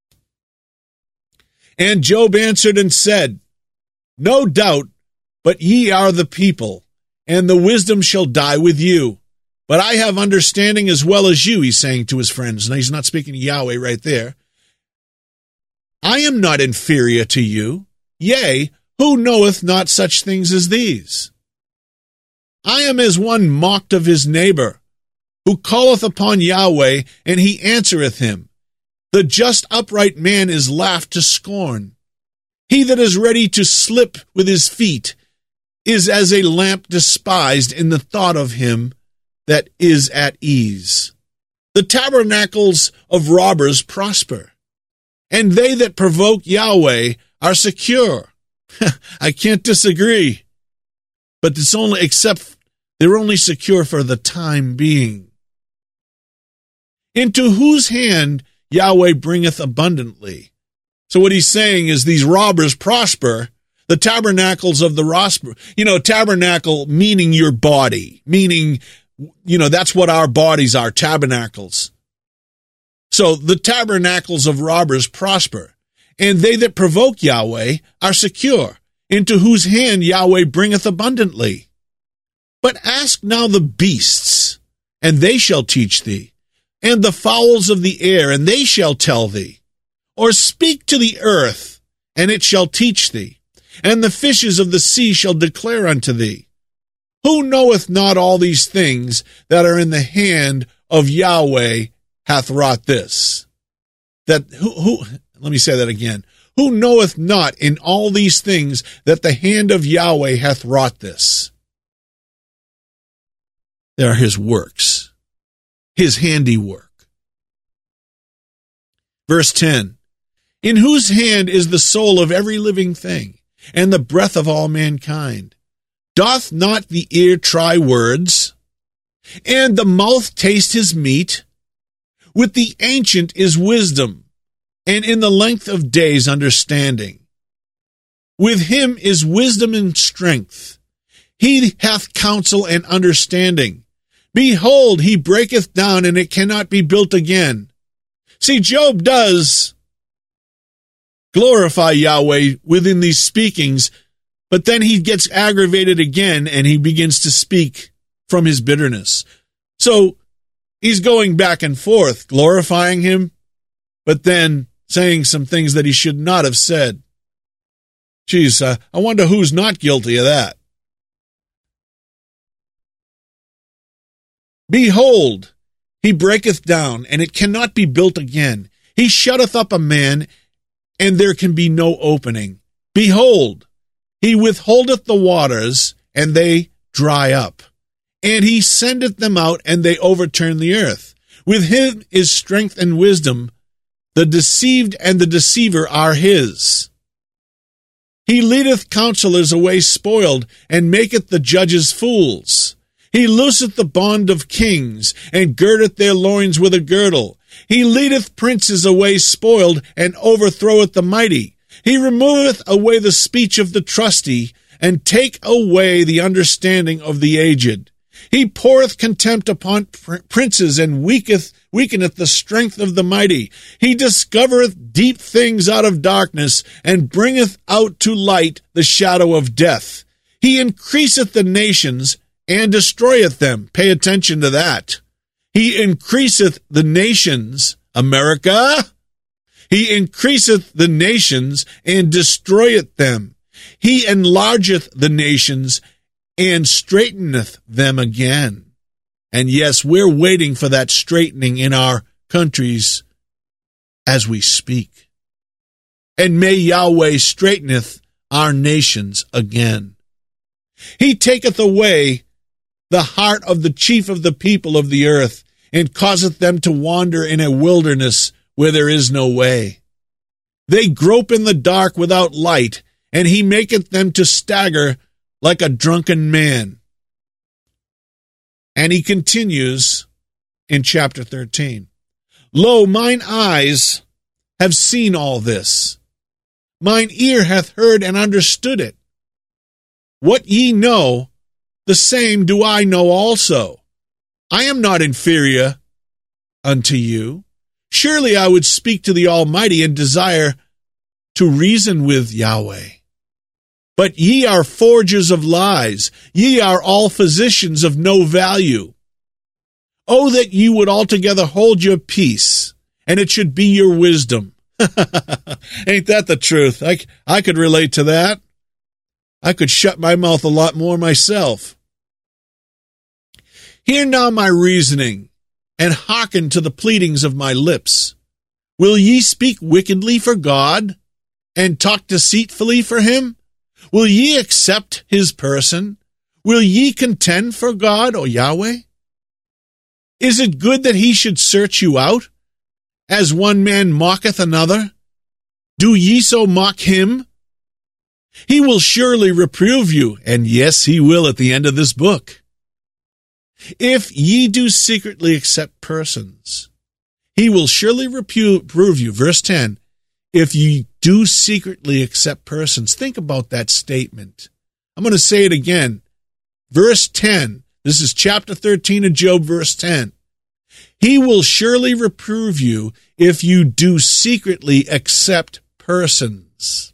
And Job answered and said, No doubt, but ye are the people, and the wisdom shall die with you. But I have understanding as well as you, he's saying to his friends. Now, he's not speaking to Yahweh right there. I am not inferior to you. Yea, who knoweth not such things as these? I am as one mocked of his neighbor, who calleth upon Yahweh, and he answereth him. The just upright man is laughed to scorn. He that is ready to slip with his feet is as a lamp despised in the thought of him that is at ease. The tabernacles of robbers prosper, and they that provoke Yahweh are secure. I can't disagree, but it's only except they're only secure for the time being. Into whose hand Yahweh bringeth abundantly. So what he's saying is these robbers prosper. The tabernacles of the robbers, you know, tabernacle meaning your body, meaning, you know, that's what our bodies are, tabernacles. So the tabernacles of robbers prosper, and they that provoke Yahweh are secure, into whose hand Yahweh bringeth abundantly. But ask now the beasts, and they shall teach thee, and the fowls of the air, and they shall tell thee. Or speak to the earth, and it shall teach thee, and the fishes of the sea shall declare unto thee. Who knoweth not all these things that are in the hand of Yahweh hath wrought this? That who, who let me say that again. Who knoweth not in all these things that the hand of Yahweh hath wrought this? They are his works, his handiwork. Verse ten, in whose hand is the soul of every living thing, and the breath of all mankind? Doth not the ear try words, and the mouth taste his meat? With the ancient is wisdom, and in the length of days understanding. With him is wisdom and strength. He hath counsel and understanding. Behold, he breaketh down, and it cannot be built again. See, Job does glorify Yahweh within these speakings, but then he gets aggravated again, and he begins to speak from his bitterness. So he's going back and forth, glorifying him, but then saying some things that he should not have said. Geez, uh, I wonder who's not guilty of that. Behold, he breaketh down, and it cannot be built again. He shutteth up a man, and there can be no opening. Behold, he withholdeth the waters, and they dry up. And he sendeth them out, and they overturn the earth. With him is strength and wisdom. The deceived and the deceiver are his. He leadeth counselors away spoiled, and maketh the judges fools. He looseth the bond of kings, and girdeth their loins with a girdle. He leadeth princes away spoiled, and overthroweth the mighty. He removeth away the speech of the trusty, and take away the understanding of the aged. He poureth contempt upon pr- princes, and weaketh, weakeneth the strength of the mighty. He discovereth deep things out of darkness, and bringeth out to light the shadow of death. He increaseth the nations, and destroyeth them. Pay attention to that. He increaseth the nations, America. He increaseth the nations, and destroyeth them. He enlargeth the nations, and straighteneth them again. And yes, we're waiting for that straightening in our countries as we speak. And may Yahweh straighteneth our nations again. He taketh away the heart of the chief of the people of the earth, and causeth them to wander in a wilderness where there is no way. They grope in the dark without light, and he maketh them to stagger like a drunken man. And he continues in chapter thirteen. Lo, mine eyes have seen all this. Mine ear hath heard and understood it. What ye know, the same do I know also. I am not inferior unto you. Surely I would speak to the Almighty and desire to reason with Yahweh. But ye are forgers of lies. Ye are all physicians of no value. Oh, that you would altogether hold your peace, and it should be your wisdom. Ain't that the truth? I, I could relate to that. I could shut my mouth a lot more myself. Hear now my reasoning, and hearken to the pleadings of my lips. Will ye speak wickedly for God, and talk deceitfully for him? Will ye accept his person? Will ye contend for God, O Yahweh? Is it good that he should search you out, as one man mocketh another? Do ye so mock him? He will surely reprove you, and yes, he will at the end of this book. If ye do secretly accept persons, he will surely reprove you. Verse ten, if ye do secretly accept persons. Think about that statement. I'm going to say it again. Verse ten, this is chapter thirteen of Job, verse ten. He will surely reprove you if you do secretly accept persons.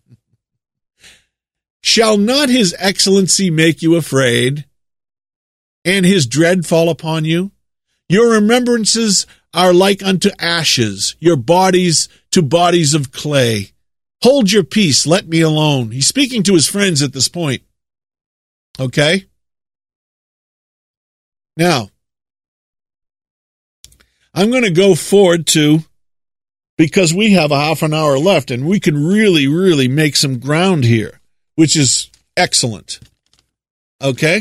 Shall not his excellency make you afraid, and his dread fall upon you? Your remembrances are like unto ashes, your bodies to bodies of clay. Hold your peace, let me alone. He's speaking to his friends at this point. Okay? Now, I'm going to go forward to, because we have a half an hour left, and we can really, really make some ground here, which is excellent. Okay?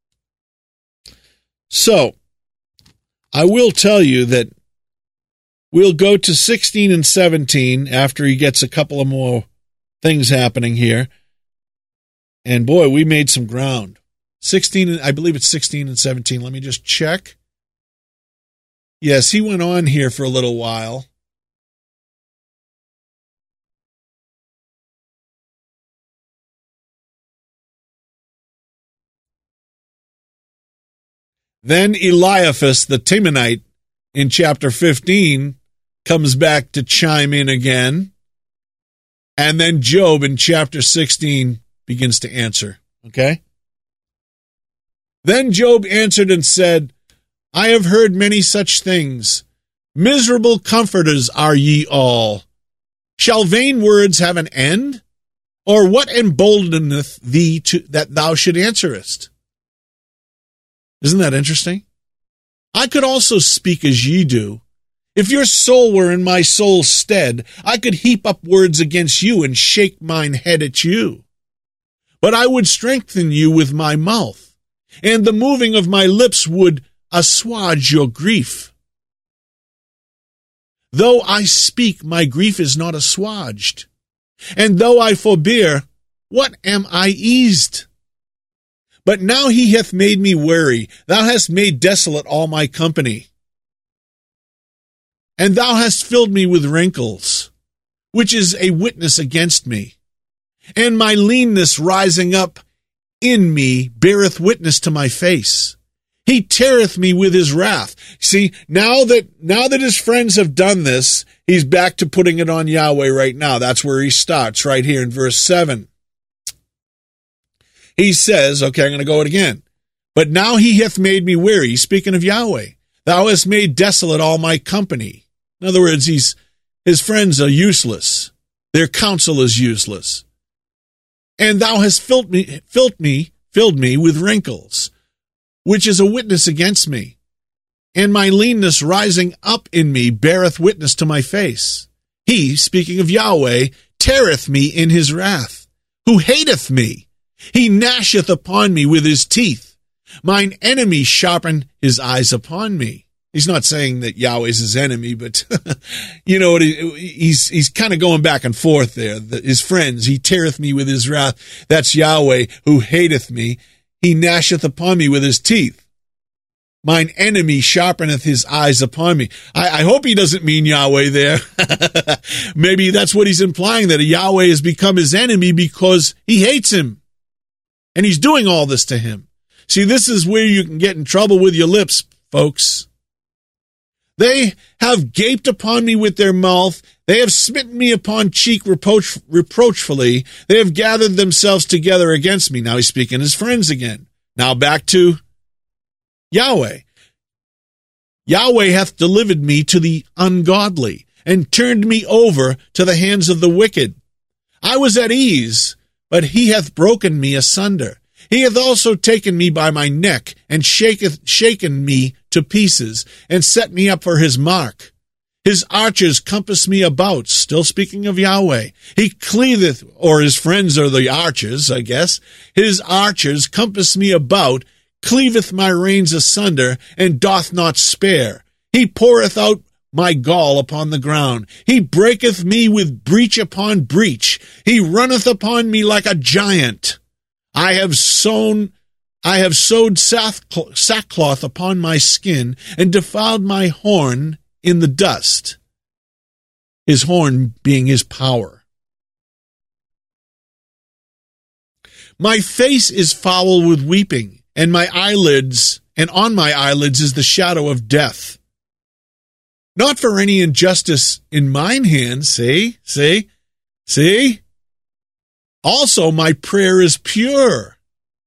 So, I will tell you that we'll go to sixteen and seventeen after he gets a couple of more things happening here. And boy, we made some ground. sixteen, I believe it's sixteen and seventeen. Let me just check. Yes, he went on here for a little while. Then Eliphaz the Temanite in chapter fifteen comes back to chime in again. And then Job in chapter sixteen begins to answer. Okay? Then Job answered and said, I have heard many such things. Miserable comforters are ye all. Shall vain words have an end? Or what emboldeneth thee to, that thou should answerest? Isn't that interesting? I could also speak as ye do. If your soul were in my soul's stead, I could heap up words against you and shake mine head at you. But I would strengthen you with my mouth, and the moving of my lips would assuage your grief. Though I speak, my grief is not assuaged, and though I forbear, what am I eased? But now he hath made me weary, thou hast made desolate all my company. And thou hast filled me with wrinkles, which is a witness against me. And my leanness rising up in me beareth witness to my face. He teareth me with his wrath. See, now that now that his friends have done this, he's back to putting it on Yahweh right now. That's where he starts, right here in verse seven. He says, okay, I'm going to go it again. But now he hath made me weary, speaking of Yahweh. Thou hast made desolate all my company. In other words, he's, his friends are useless. Their counsel is useless. And thou hast filled me, filled me, filled me with wrinkles, which is a witness against me. And my leanness rising up in me beareth witness to my face. He, speaking of Yahweh, teareth me in his wrath, who hateth me. He gnasheth upon me with his teeth. Mine enemy sharpen his eyes upon me. He's not saying that Yahweh's his enemy, but you know what? He's he's kind of going back and forth there. His friends, he teareth me with his wrath. That's Yahweh who hateth me. He gnasheth upon me with his teeth. Mine enemy sharpeneth his eyes upon me. I, I hope he doesn't mean Yahweh there. Maybe that's what he's implying, that Yahweh has become his enemy because he hates him. And he's doing all this to him. See, this is where you can get in trouble with your lips, folks. They have gaped upon me with their mouth. They have smitten me upon cheek reproach, reproachfully. They have gathered themselves together against me. Now he's speaking as friends again. Now back to Yahweh. Yahweh hath delivered me to the ungodly, and turned me over to the hands of the wicked. I was at ease, but he hath broken me asunder. He hath also taken me by my neck, and shaketh, shaken me to pieces, and set me up for his mark. His archers compass me about, still speaking of Yahweh. He cleaveth, or his friends are the archers, I guess. His archers compass me about, cleaveth my reins asunder, and doth not spare. He poureth out my gall upon the ground. He breaketh me with breach upon breach. He runneth upon me like a giant. I have sown, I have sewed sackcloth upon my skin, and defiled my horn in the dust. His horn being his power. My face is foul with weeping, and my eyelids, and on my eyelids is the shadow of death. Not for any injustice in mine hands, see, see, see? Also, my prayer is pure.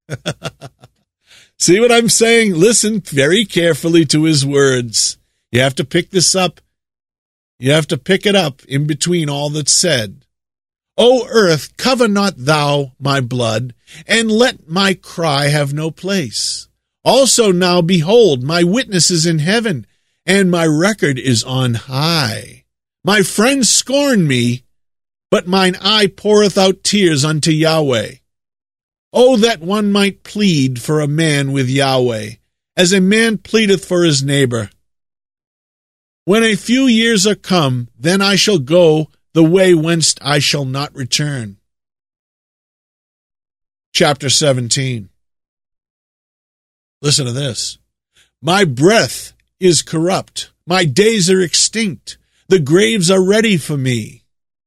See what I'm saying? Listen very carefully to his words. You have to pick this up. You have to pick it up in between all that's said. O earth, cover not thou my blood, and let my cry have no place. Also now, behold, my witness is in heaven, and my record is on high. My friends scorn me, but mine eye poureth out tears unto Yahweh. Oh, that one might plead for a man with Yahweh, as a man pleadeth for his neighbor. When a few years are come, then I shall go the way whence I shall not return. chapter seventeen. Listen to this. My breath is corrupt. My days are extinct. The graves are ready for me.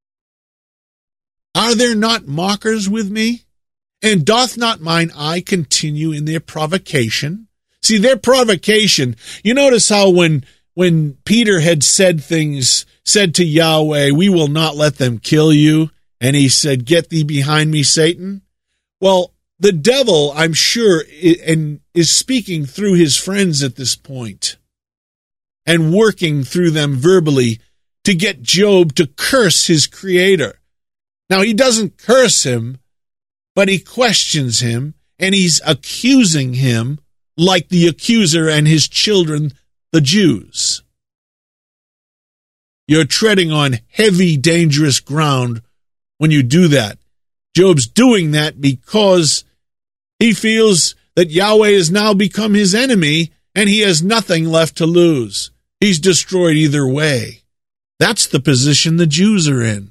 Are there not mockers with me? And doth not mine eye continue in their provocation? See, their provocation, you notice how when, when Peter had said things, said to Yahweh, we will not let them kill you, and he said, get thee behind me, Satan. Well, the devil, I'm sure, and is speaking through his friends at this point and working through them verbally to get Job to curse his creator. Now, he doesn't curse him, but he questions him, and he's accusing him like the accuser and his children, the Jews. You're treading on heavy, dangerous ground when you do that. Job's doing that because he feels that Yahweh has now become his enemy, and he has nothing left to lose. He's destroyed either way. That's the position the Jews are in.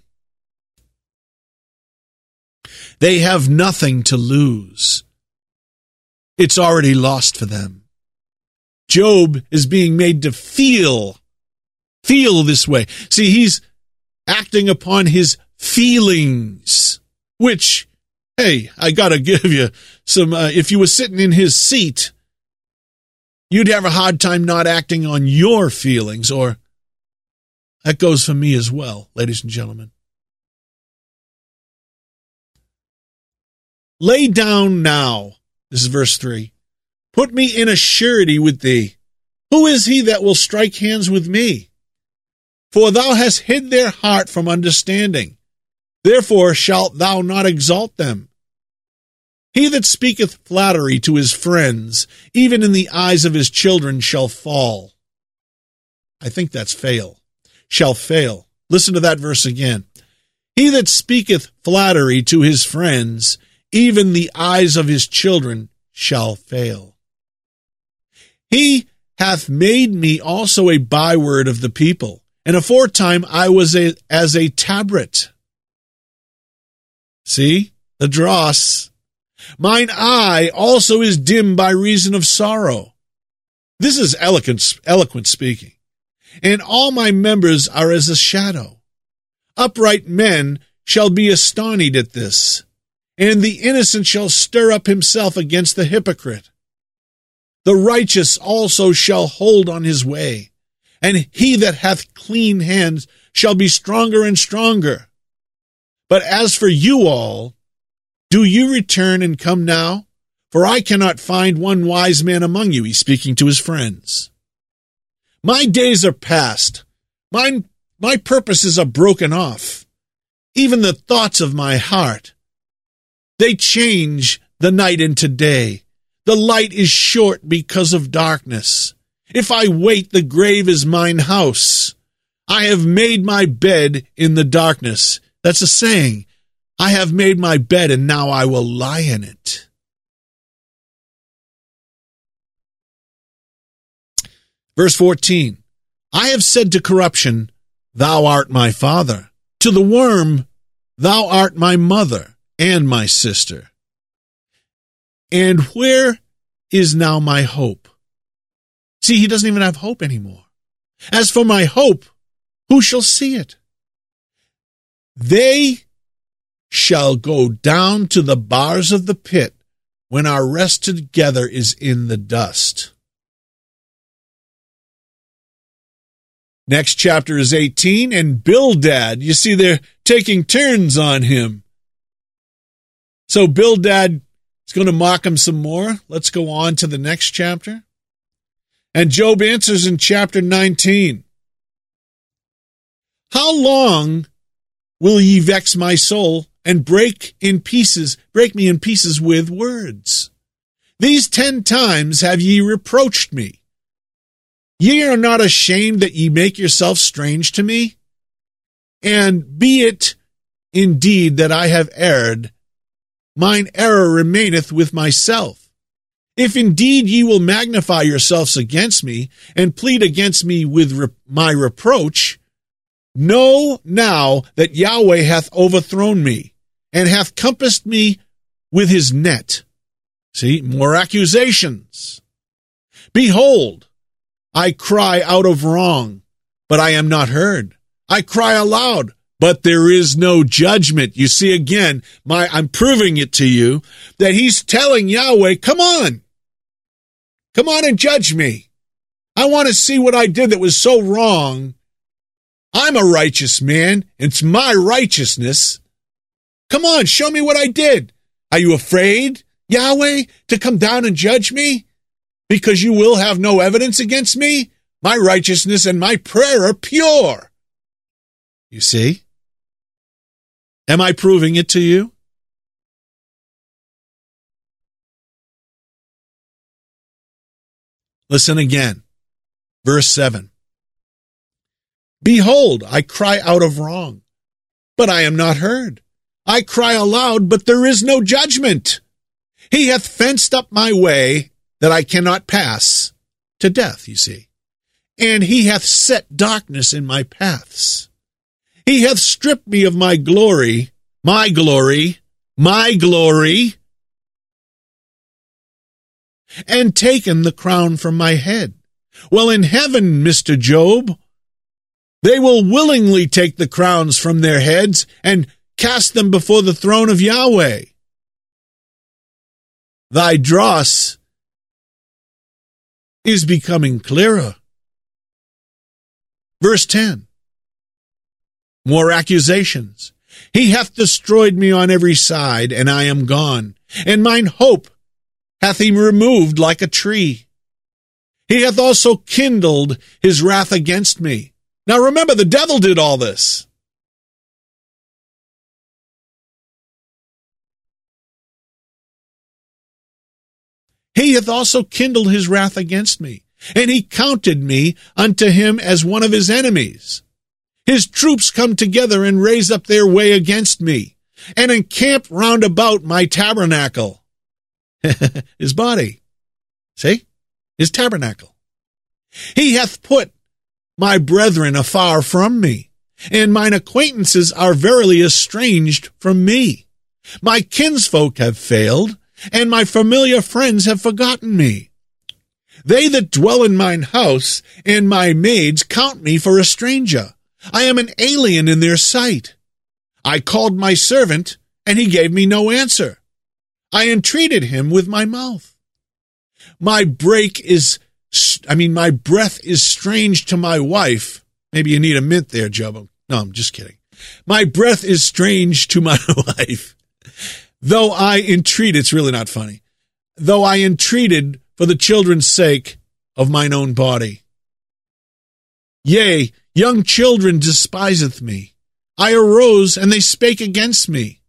They have nothing to lose. It's already lost for them. Job is being made to feel, feel this way. See, he's acting upon his feelings, which, hey, I gotta give you some, uh, if you were sitting in his seat, you'd have a hard time not acting on your feelings, or that goes for me as well, ladies and gentlemen. Lay down now, this is verse three, put me in a surety with thee. Who is he that will strike hands with me? For thou hast hid their heart from understanding. Therefore shalt thou not exalt them. He that speaketh flattery to his friends, even in the eyes of his children, shall fall. I think that's fail. Shall fail. Listen to that verse again. He that speaketh flattery to his friends, even the eyes of his children shall fail. He hath made me also a byword of the people, and aforetime I was a, as a tabret. See, the dross. Mine eye also is dim by reason of sorrow. This is eloquent, eloquent speaking. And all my members are as a shadow. Upright men shall be astonished at this, and the innocent shall stir up himself against the hypocrite. The righteous also shall hold on his way, and he that hath clean hands shall be stronger and stronger. But as for you all, do you return and come now? For I cannot find one wise man among you. He's speaking to his friends. My days are past. Mine, my purposes are broken off. Even the thoughts of my heart. They change the night into day. The light is short because of darkness. If I wait, the grave is mine house. I have made my bed in the darkness. That's a saying. I have made my bed, and now I will lie in it. Verse fourteen, I have said to corruption, thou art my father. To the worm, thou art my mother and my sister. And where is now my hope? See, he doesn't even have hope anymore. As for my hope, who shall see it? They shall go down to the bars of the pit when our rest together is in the dust. Next chapter is eighteen, and Bildad, you see they're taking turns on him. So Bildad is going to mock him some more. Let's go on to the next chapter. And Job answers in chapter nineteen. How long will ye vex my soul and break in pieces, break me in pieces with words? These ten times have ye reproached me. Ye are not ashamed that ye make yourself strange to me? And be it indeed that I have erred, mine error remaineth with myself. If indeed ye will magnify yourselves against me, and plead against me with re- my reproach, know now that Yahweh hath overthrown me, and hath compassed me with his net. See, more accusations. Behold, I cry out of wrong, but I am not heard. I cry aloud, but there is no judgment. You see, again, my I'm proving it to you that he's telling Yahweh, come on. Come on and judge me. I want to see what I did that was so wrong. I'm a righteous man. It's my righteousness. Come on, show me what I did. Are you afraid, Yahweh, to come down and judge me? Because you will have no evidence against me? My righteousness and my prayer are pure. You see? Am I proving it to you? Listen again. Verse seven. Behold, I cry out of wrong, but I am not heard. I cry aloud, but there is no judgment. He hath fenced up my way that I cannot pass to death, you see. And he hath set darkness in my paths. He hath stripped me of my glory, my glory, my glory, and taken the crown from my head. Well, in heaven, Mister Job, they will willingly take the crowns from their heads and cast them before the throne of Yahweh. Thy dross is becoming clearer. Verse ten. More accusations. He hath destroyed me on every side, and I am gone, and mine hope hath he removed like a tree. He hath also kindled his wrath against me. Now remember, the devil did all this. He hath also kindled his wrath against me, and he counted me unto him as one of his enemies. His troops come together and raise up their way against me, and encamp round about my tabernacle. His body. See? His tabernacle. He hath put my brethren afar from me, and mine acquaintances are verily estranged from me. My kinsfolk have failed, and my familiar friends have forgotten me. They that dwell in mine house and my maids count me for a stranger. I am an alien in their sight. I called my servant, and he gave me no answer. I entreated him with my mouth. My break is, I mean, my breath is strange to my wife. Maybe you need a mint there, Job. No, I'm just kidding. My breath is strange to my wife. Though I entreat, it's really not funny. Though I entreated for the children's sake of mine own body. Yea, young children despiseth me. I arose, and they spake against me.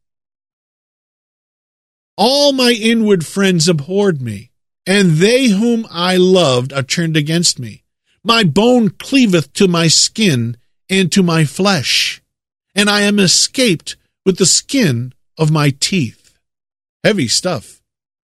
All my inward friends abhorred me, and they whom I loved are turned against me. My bone cleaveth to my skin and to my flesh, and I am escaped with the skin of my teeth. Heavy stuff.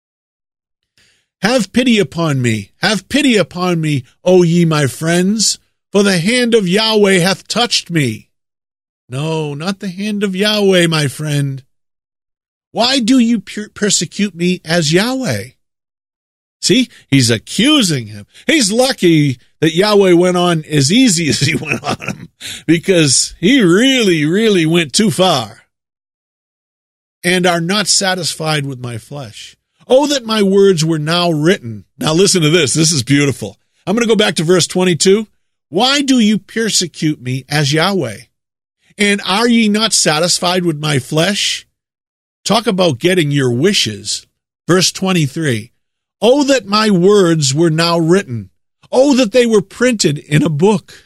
Have pity upon me, have pity upon me, O ye my friends, for the hand of Yahweh hath touched me. No, not the hand of Yahweh, my friend. Why do you per- persecute me as Yahweh? See, he's accusing him. He's lucky that Yahweh went on as easy as he went on him, because he really, really went too far. And are not satisfied with my flesh. Oh, that my words were now written. Now listen to this. This is beautiful. I'm going to go back to verse twenty-two. Why do you persecute me as Yahweh? And are ye not satisfied with my flesh? Talk about getting your wishes. Verse twenty-three. Oh, that my words were now written. Oh, that they were printed in a book.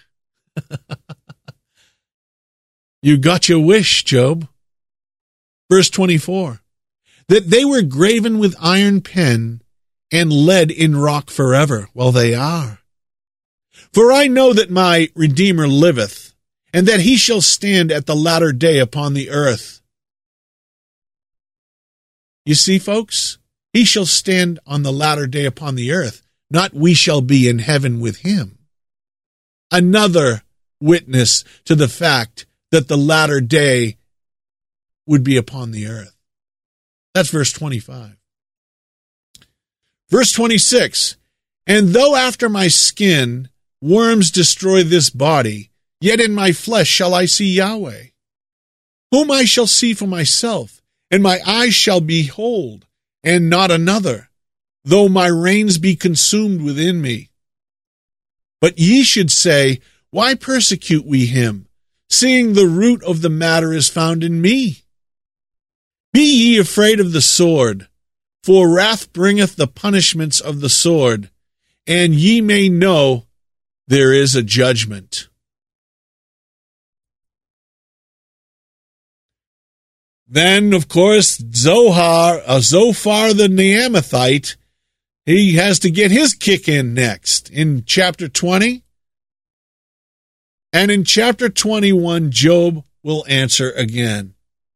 You got your wish, Job. Verse twenty-four. That they were graven with iron pen and lead in rock forever. Well, they are. For I know that my Redeemer liveth, and that he shall stand at the latter day upon the earth. You see, folks, he shall stand on the latter day upon the earth, not we shall be in heaven with him. Another witness to the fact that the latter day would be upon the earth. That's verse twenty-five. Verse twenty-six, and though after my skin worms destroy this body, yet in my flesh shall I see Yahweh, whom I shall see for myself, and my eyes shall behold, and not another, though my reins be consumed within me. But ye should say, why persecute we him, seeing the root of the matter is found in me? Be ye afraid of the sword, for wrath bringeth the punishments of the sword, and ye may know there is a judgment. Then, of course, Zohar, uh, Zophar the Naamathite, he has to get his kick in next in chapter twenty. And in chapter twenty-one, Job will answer again.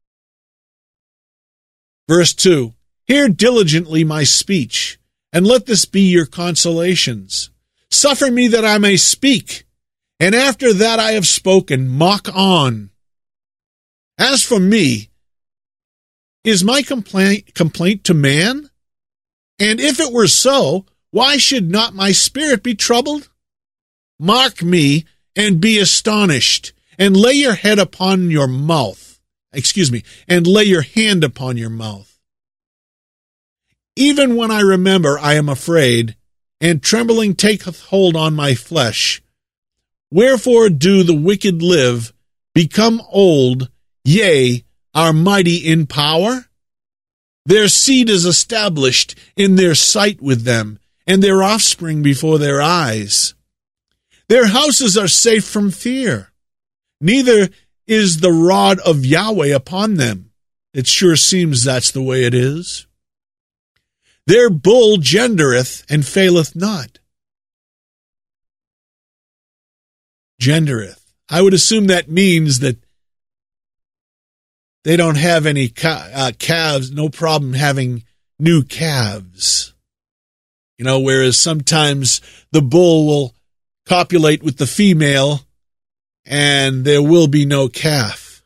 Verse two, hear diligently my speech, and let this be your consolations. Suffer me that I may speak, and after that I have spoken, mock on. As for me, is my complaint, complaint to man? And if it were so, why should not my spirit be troubled? Mark me, and be astonished, and lay your head upon your mouth. Excuse me, and lay your hand upon your mouth. Even when I remember, I am afraid, and trembling taketh hold on my flesh. Wherefore do the wicked live, become old, yea, are mighty in power? Their seed is established in their sight with them, and their offspring before their eyes. Their houses are safe from fear, neither is the rod of Yahweh upon them. It sure seems that's the way it is. Their bull gendereth and faileth not. Gendereth. I would assume that means that they don't have any ca- uh, calves, no problem having new calves. You know, whereas sometimes the bull will copulate with the female and there will be no calf.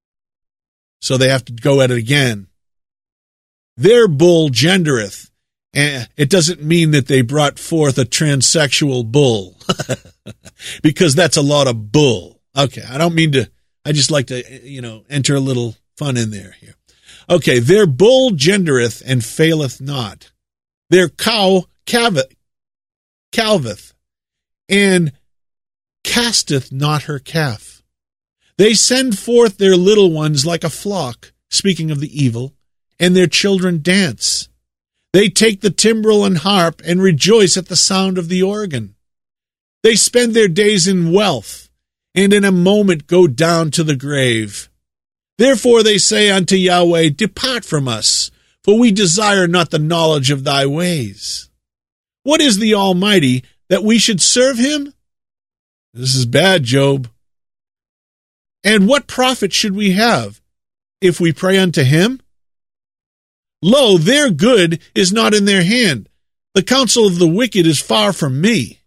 So they have to go at it again. Their bull gendereth. And it doesn't mean that they brought forth a transsexual bull, because that's a lot of bull. Okay, I don't mean to, I just like to, you know, enter a little fun in there here. Okay, their bull gendereth and faileth not. Their cow calveth, calveth and casteth not her calf. They send forth their little ones like a flock, speaking of the evil, and their children dance. They take the timbrel and harp and rejoice at the sound of the organ. They spend their days in wealth, and in a moment go down to the grave. Therefore they say unto Yahweh, depart from us, for we desire not the knowledge of thy ways. What is the Almighty, that we should serve him? This is bad, Job. And what profit should we have, if we pray unto him? Lo, their good is not in their hand. The counsel of the wicked is far from me.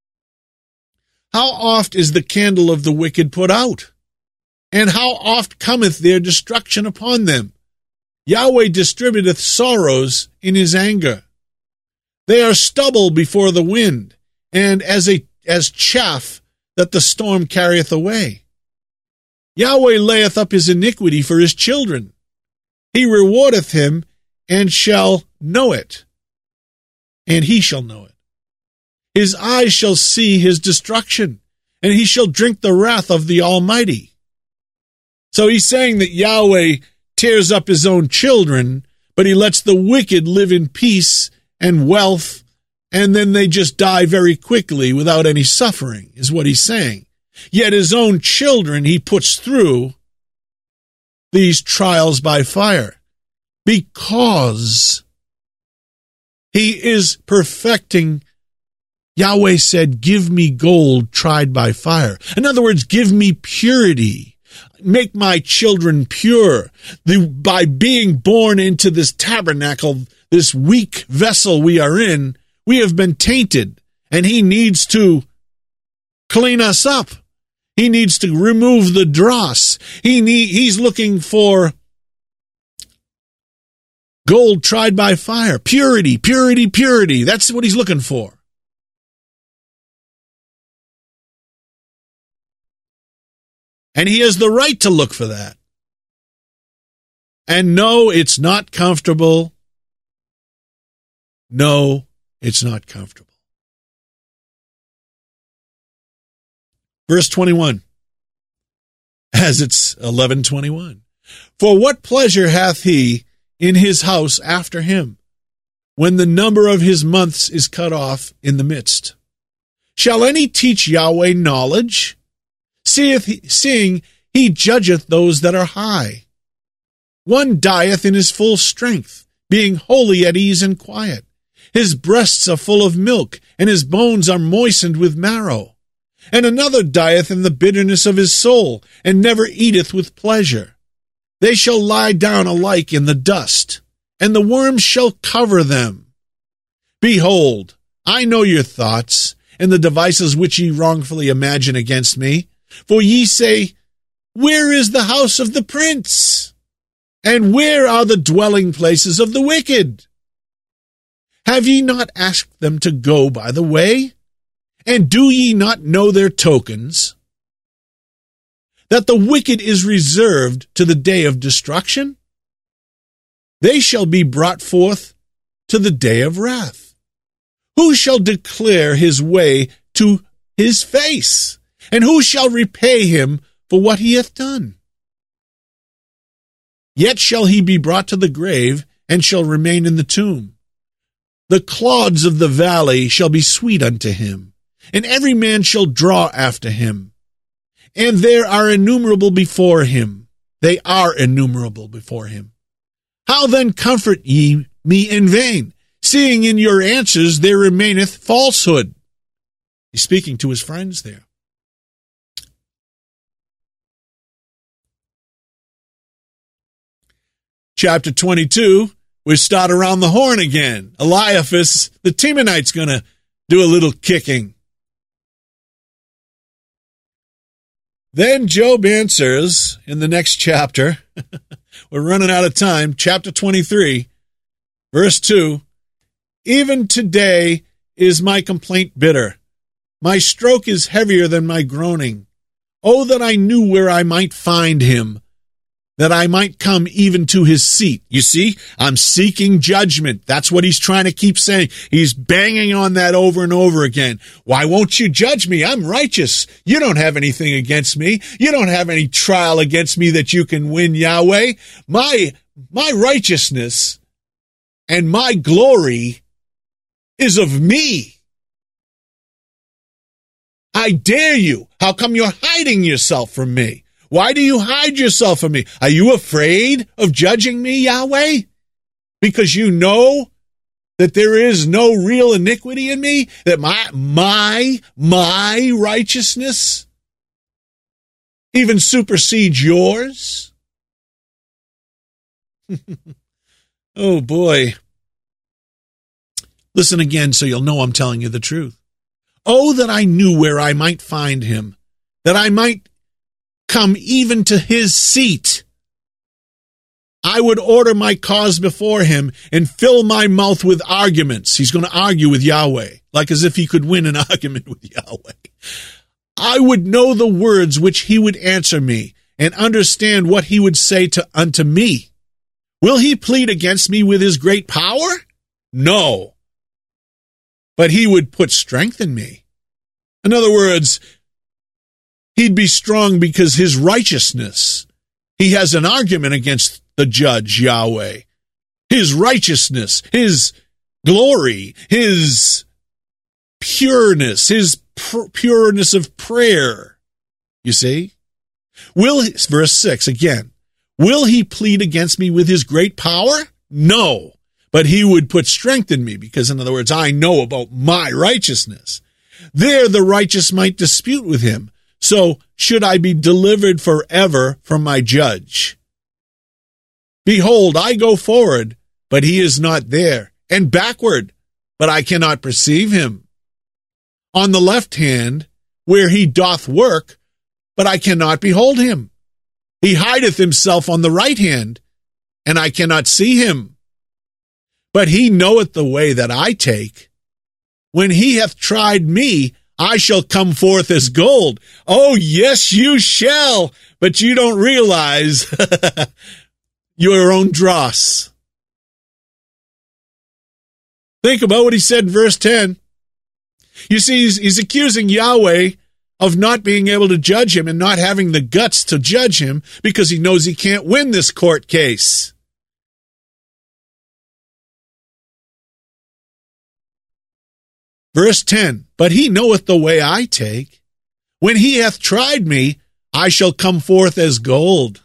How oft is the candle of the wicked put out? And how oft cometh their destruction upon them? Yahweh distributeth sorrows in his anger. They are stubble before the wind, and as a as chaff that the storm carrieth away. Yahweh layeth up his iniquity for his children. He rewardeth him, and shall know it, and he shall know it. His eyes shall see his destruction, and he shall drink the wrath of the Almighty. So he's saying that Yahweh tears up his own children, but he lets the wicked live in peace and wealth, and then they just die very quickly without any suffering, is what he's saying. Yet his own children he puts through these trials by fire, because he is perfecting. Yahweh said, give me gold tried by fire. In other words, give me purity. Make my children pure. The, by being born into this tabernacle, this weak vessel we are in, we have been tainted, and he needs to clean us up. He needs to remove the dross. He need, he's looking for Gold tried by fire. Purity, purity, purity. That's what he's looking for. And he has the right to look for that. And no, it's not comfortable. No, it's not comfortable. Verse twenty-one, as it's eleven twenty-one. For what pleasure hath he in his house after him, when the number of his months is cut off in the midst? Shall any teach Yahweh knowledge? Seeth he, seeing he judgeth those that are high. One dieth in his full strength, being wholly at ease and quiet. His breasts are full of milk, and his bones are moistened with marrow. And another dieth in the bitterness of his soul, and never eateth with pleasure. They shall lie down alike in the dust, and the worms shall cover them. Behold, I know your thoughts, and the devices which ye wrongfully imagine against me. For ye say, Where is the house of the prince? And where are the dwelling places of the wicked? Have ye not asked them to go by the way? And do ye not know their tokens? That the wicked is reserved to the day of destruction? They shall be brought forth to the day of wrath. Who shall declare his way to his face? And who shall repay him for what he hath done? Yet shall he be brought to the grave, and shall remain in the tomb. The clods of the valley shall be sweet unto him, and every man shall draw after him. And there are innumerable before him. They are innumerable before him. How then comfort ye me in vain, seeing in your answers there remaineth falsehood? He's speaking to his friends there. Chapter twenty-two, we start around the horn again. Eliphaz, the Temanite's going to do a little kicking. Then Job answers in the next chapter. We're running out of time. Chapter twenty-three, verse two. Even today is my complaint bitter. My stroke is heavier than my groaning. Oh, that I knew where I might find him, that I might come even to his seat. You see, I'm seeking judgment. That's what he's trying to keep saying. He's banging on that over and over again. Why won't you judge me? I'm righteous. You don't have anything against me. You don't have any trial against me that you can win, Yahweh. My, my righteousness and my glory is of me. I dare you. How come you're hiding yourself from me? Why do you hide yourself from me? Are you afraid of judging me, Yahweh? Because you know that there is no real iniquity in me? That my, my, my righteousness even supersedes yours? Oh, boy. Listen again so you'll know I'm telling you the truth. Oh, that I knew where I might find him, that I might come even to his seat. I would order my cause before him and fill my mouth with arguments. He's going to argue with Yahweh, like as if he could win an argument with Yahweh. I would know the words which he would answer me and understand what he would say to unto me. Will he plead against me with his great power? No. But he would put strength in me. In other words, he'd be strong because his righteousness. He has an argument against the judge, Yahweh. His righteousness, his glory, his pureness, his pr- pureness of prayer. You see? Will he, verse six again, will he plead against me with his great power? No. But he would put strength in me because, in other words, I know about my righteousness. There the righteous might dispute with him. So should I be delivered forever from my judge? Behold, I go forward, but he is not there, and backward, but I cannot perceive him. On the left hand, where he doth work, but I cannot behold him. He hideth himself on the right hand, and I cannot see him. but he knoweth the way that I take. When he hath tried me, I shall come forth as gold. Oh, yes, you shall, but you don't realize your own dross. Think about what he said in verse ten. You see, he's, he's accusing Yahweh of not being able to judge him and not having the guts to judge him because he knows he can't win this court case. Verse ten, but he knoweth the way I take. When he hath tried me, I shall come forth as gold.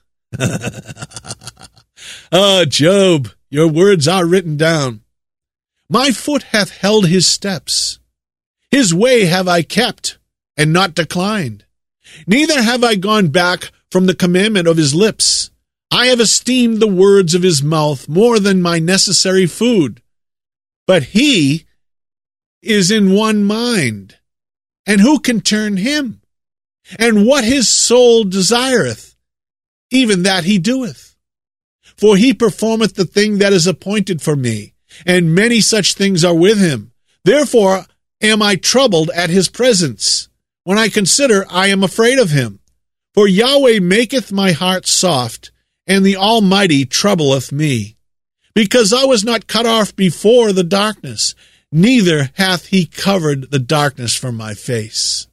Ah, Job, your words are written down. My foot hath held his steps. His way have I kept, and not declined. Neither have I gone back from the commandment of his lips. I have esteemed the words of his mouth more than my necessary food. But he is in one mind, and who can turn him? And what his soul desireth, even that he doeth. For he performeth the thing that is appointed for me, and many such things are with him. Therefore am I troubled at his presence. When I consider, I am afraid of him. For Yahweh maketh my heart soft, and the Almighty troubleth me. Because I was not cut off before the darkness, neither hath he covered the darkness from my face.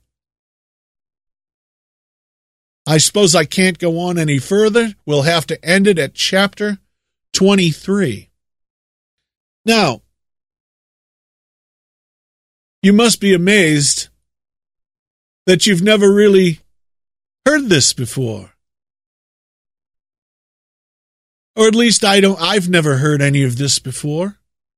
I suppose I can't go on any further. We'll have to end it at chapter twenty-three. Now, you must be amazed that you've never really heard this before. Or at least I don't, I've never heard any of this before.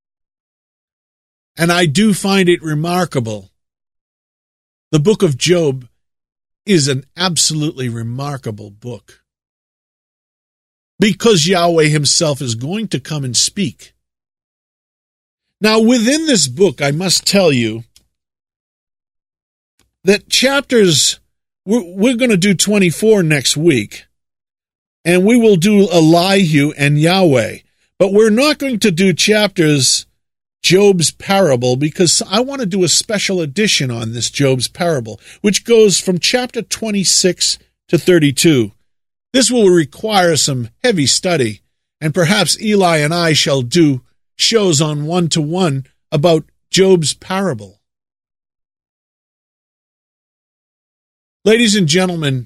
And I do find it remarkable. The book of Job is an absolutely remarkable book. Because Yahweh himself is going to come and speak. Now, within this book, I must tell you that chapters, we're, we're going to do twenty-four next week, and we will do Elihu and Yahweh, but we're not going to do chapters Job's parable because I want to do a special edition on this Job's parable, which goes from chapter twenty-six to thirty-two. This will require some heavy study, and perhaps Eli and I shall do shows on one-to-one about Job's parable. Ladies and gentlemen,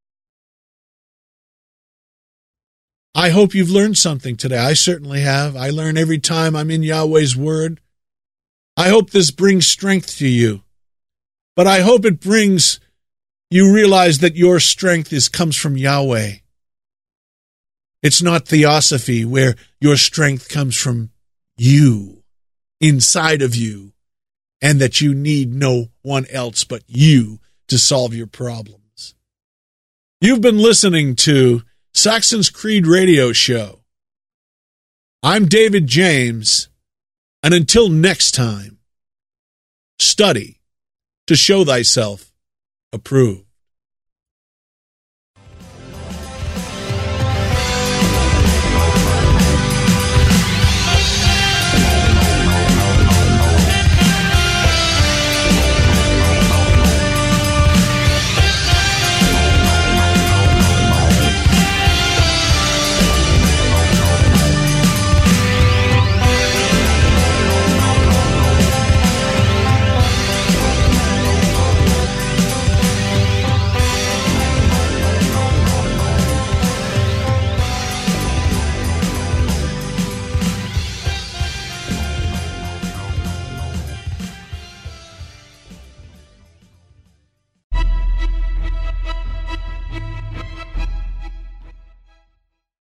I hope you've learned something today. I certainly have. I learn every time I'm in Yahweh's Word. I hope this brings strength to you. But I hope it brings you realize that your strength is comes from Yahweh. It's not theosophy where your strength comes from you, inside of you, and that you need no one else but you to solve your problems. You've been listening to Saxon's Creed Radio Show. I'm David James, and until next time, study to show thyself approved.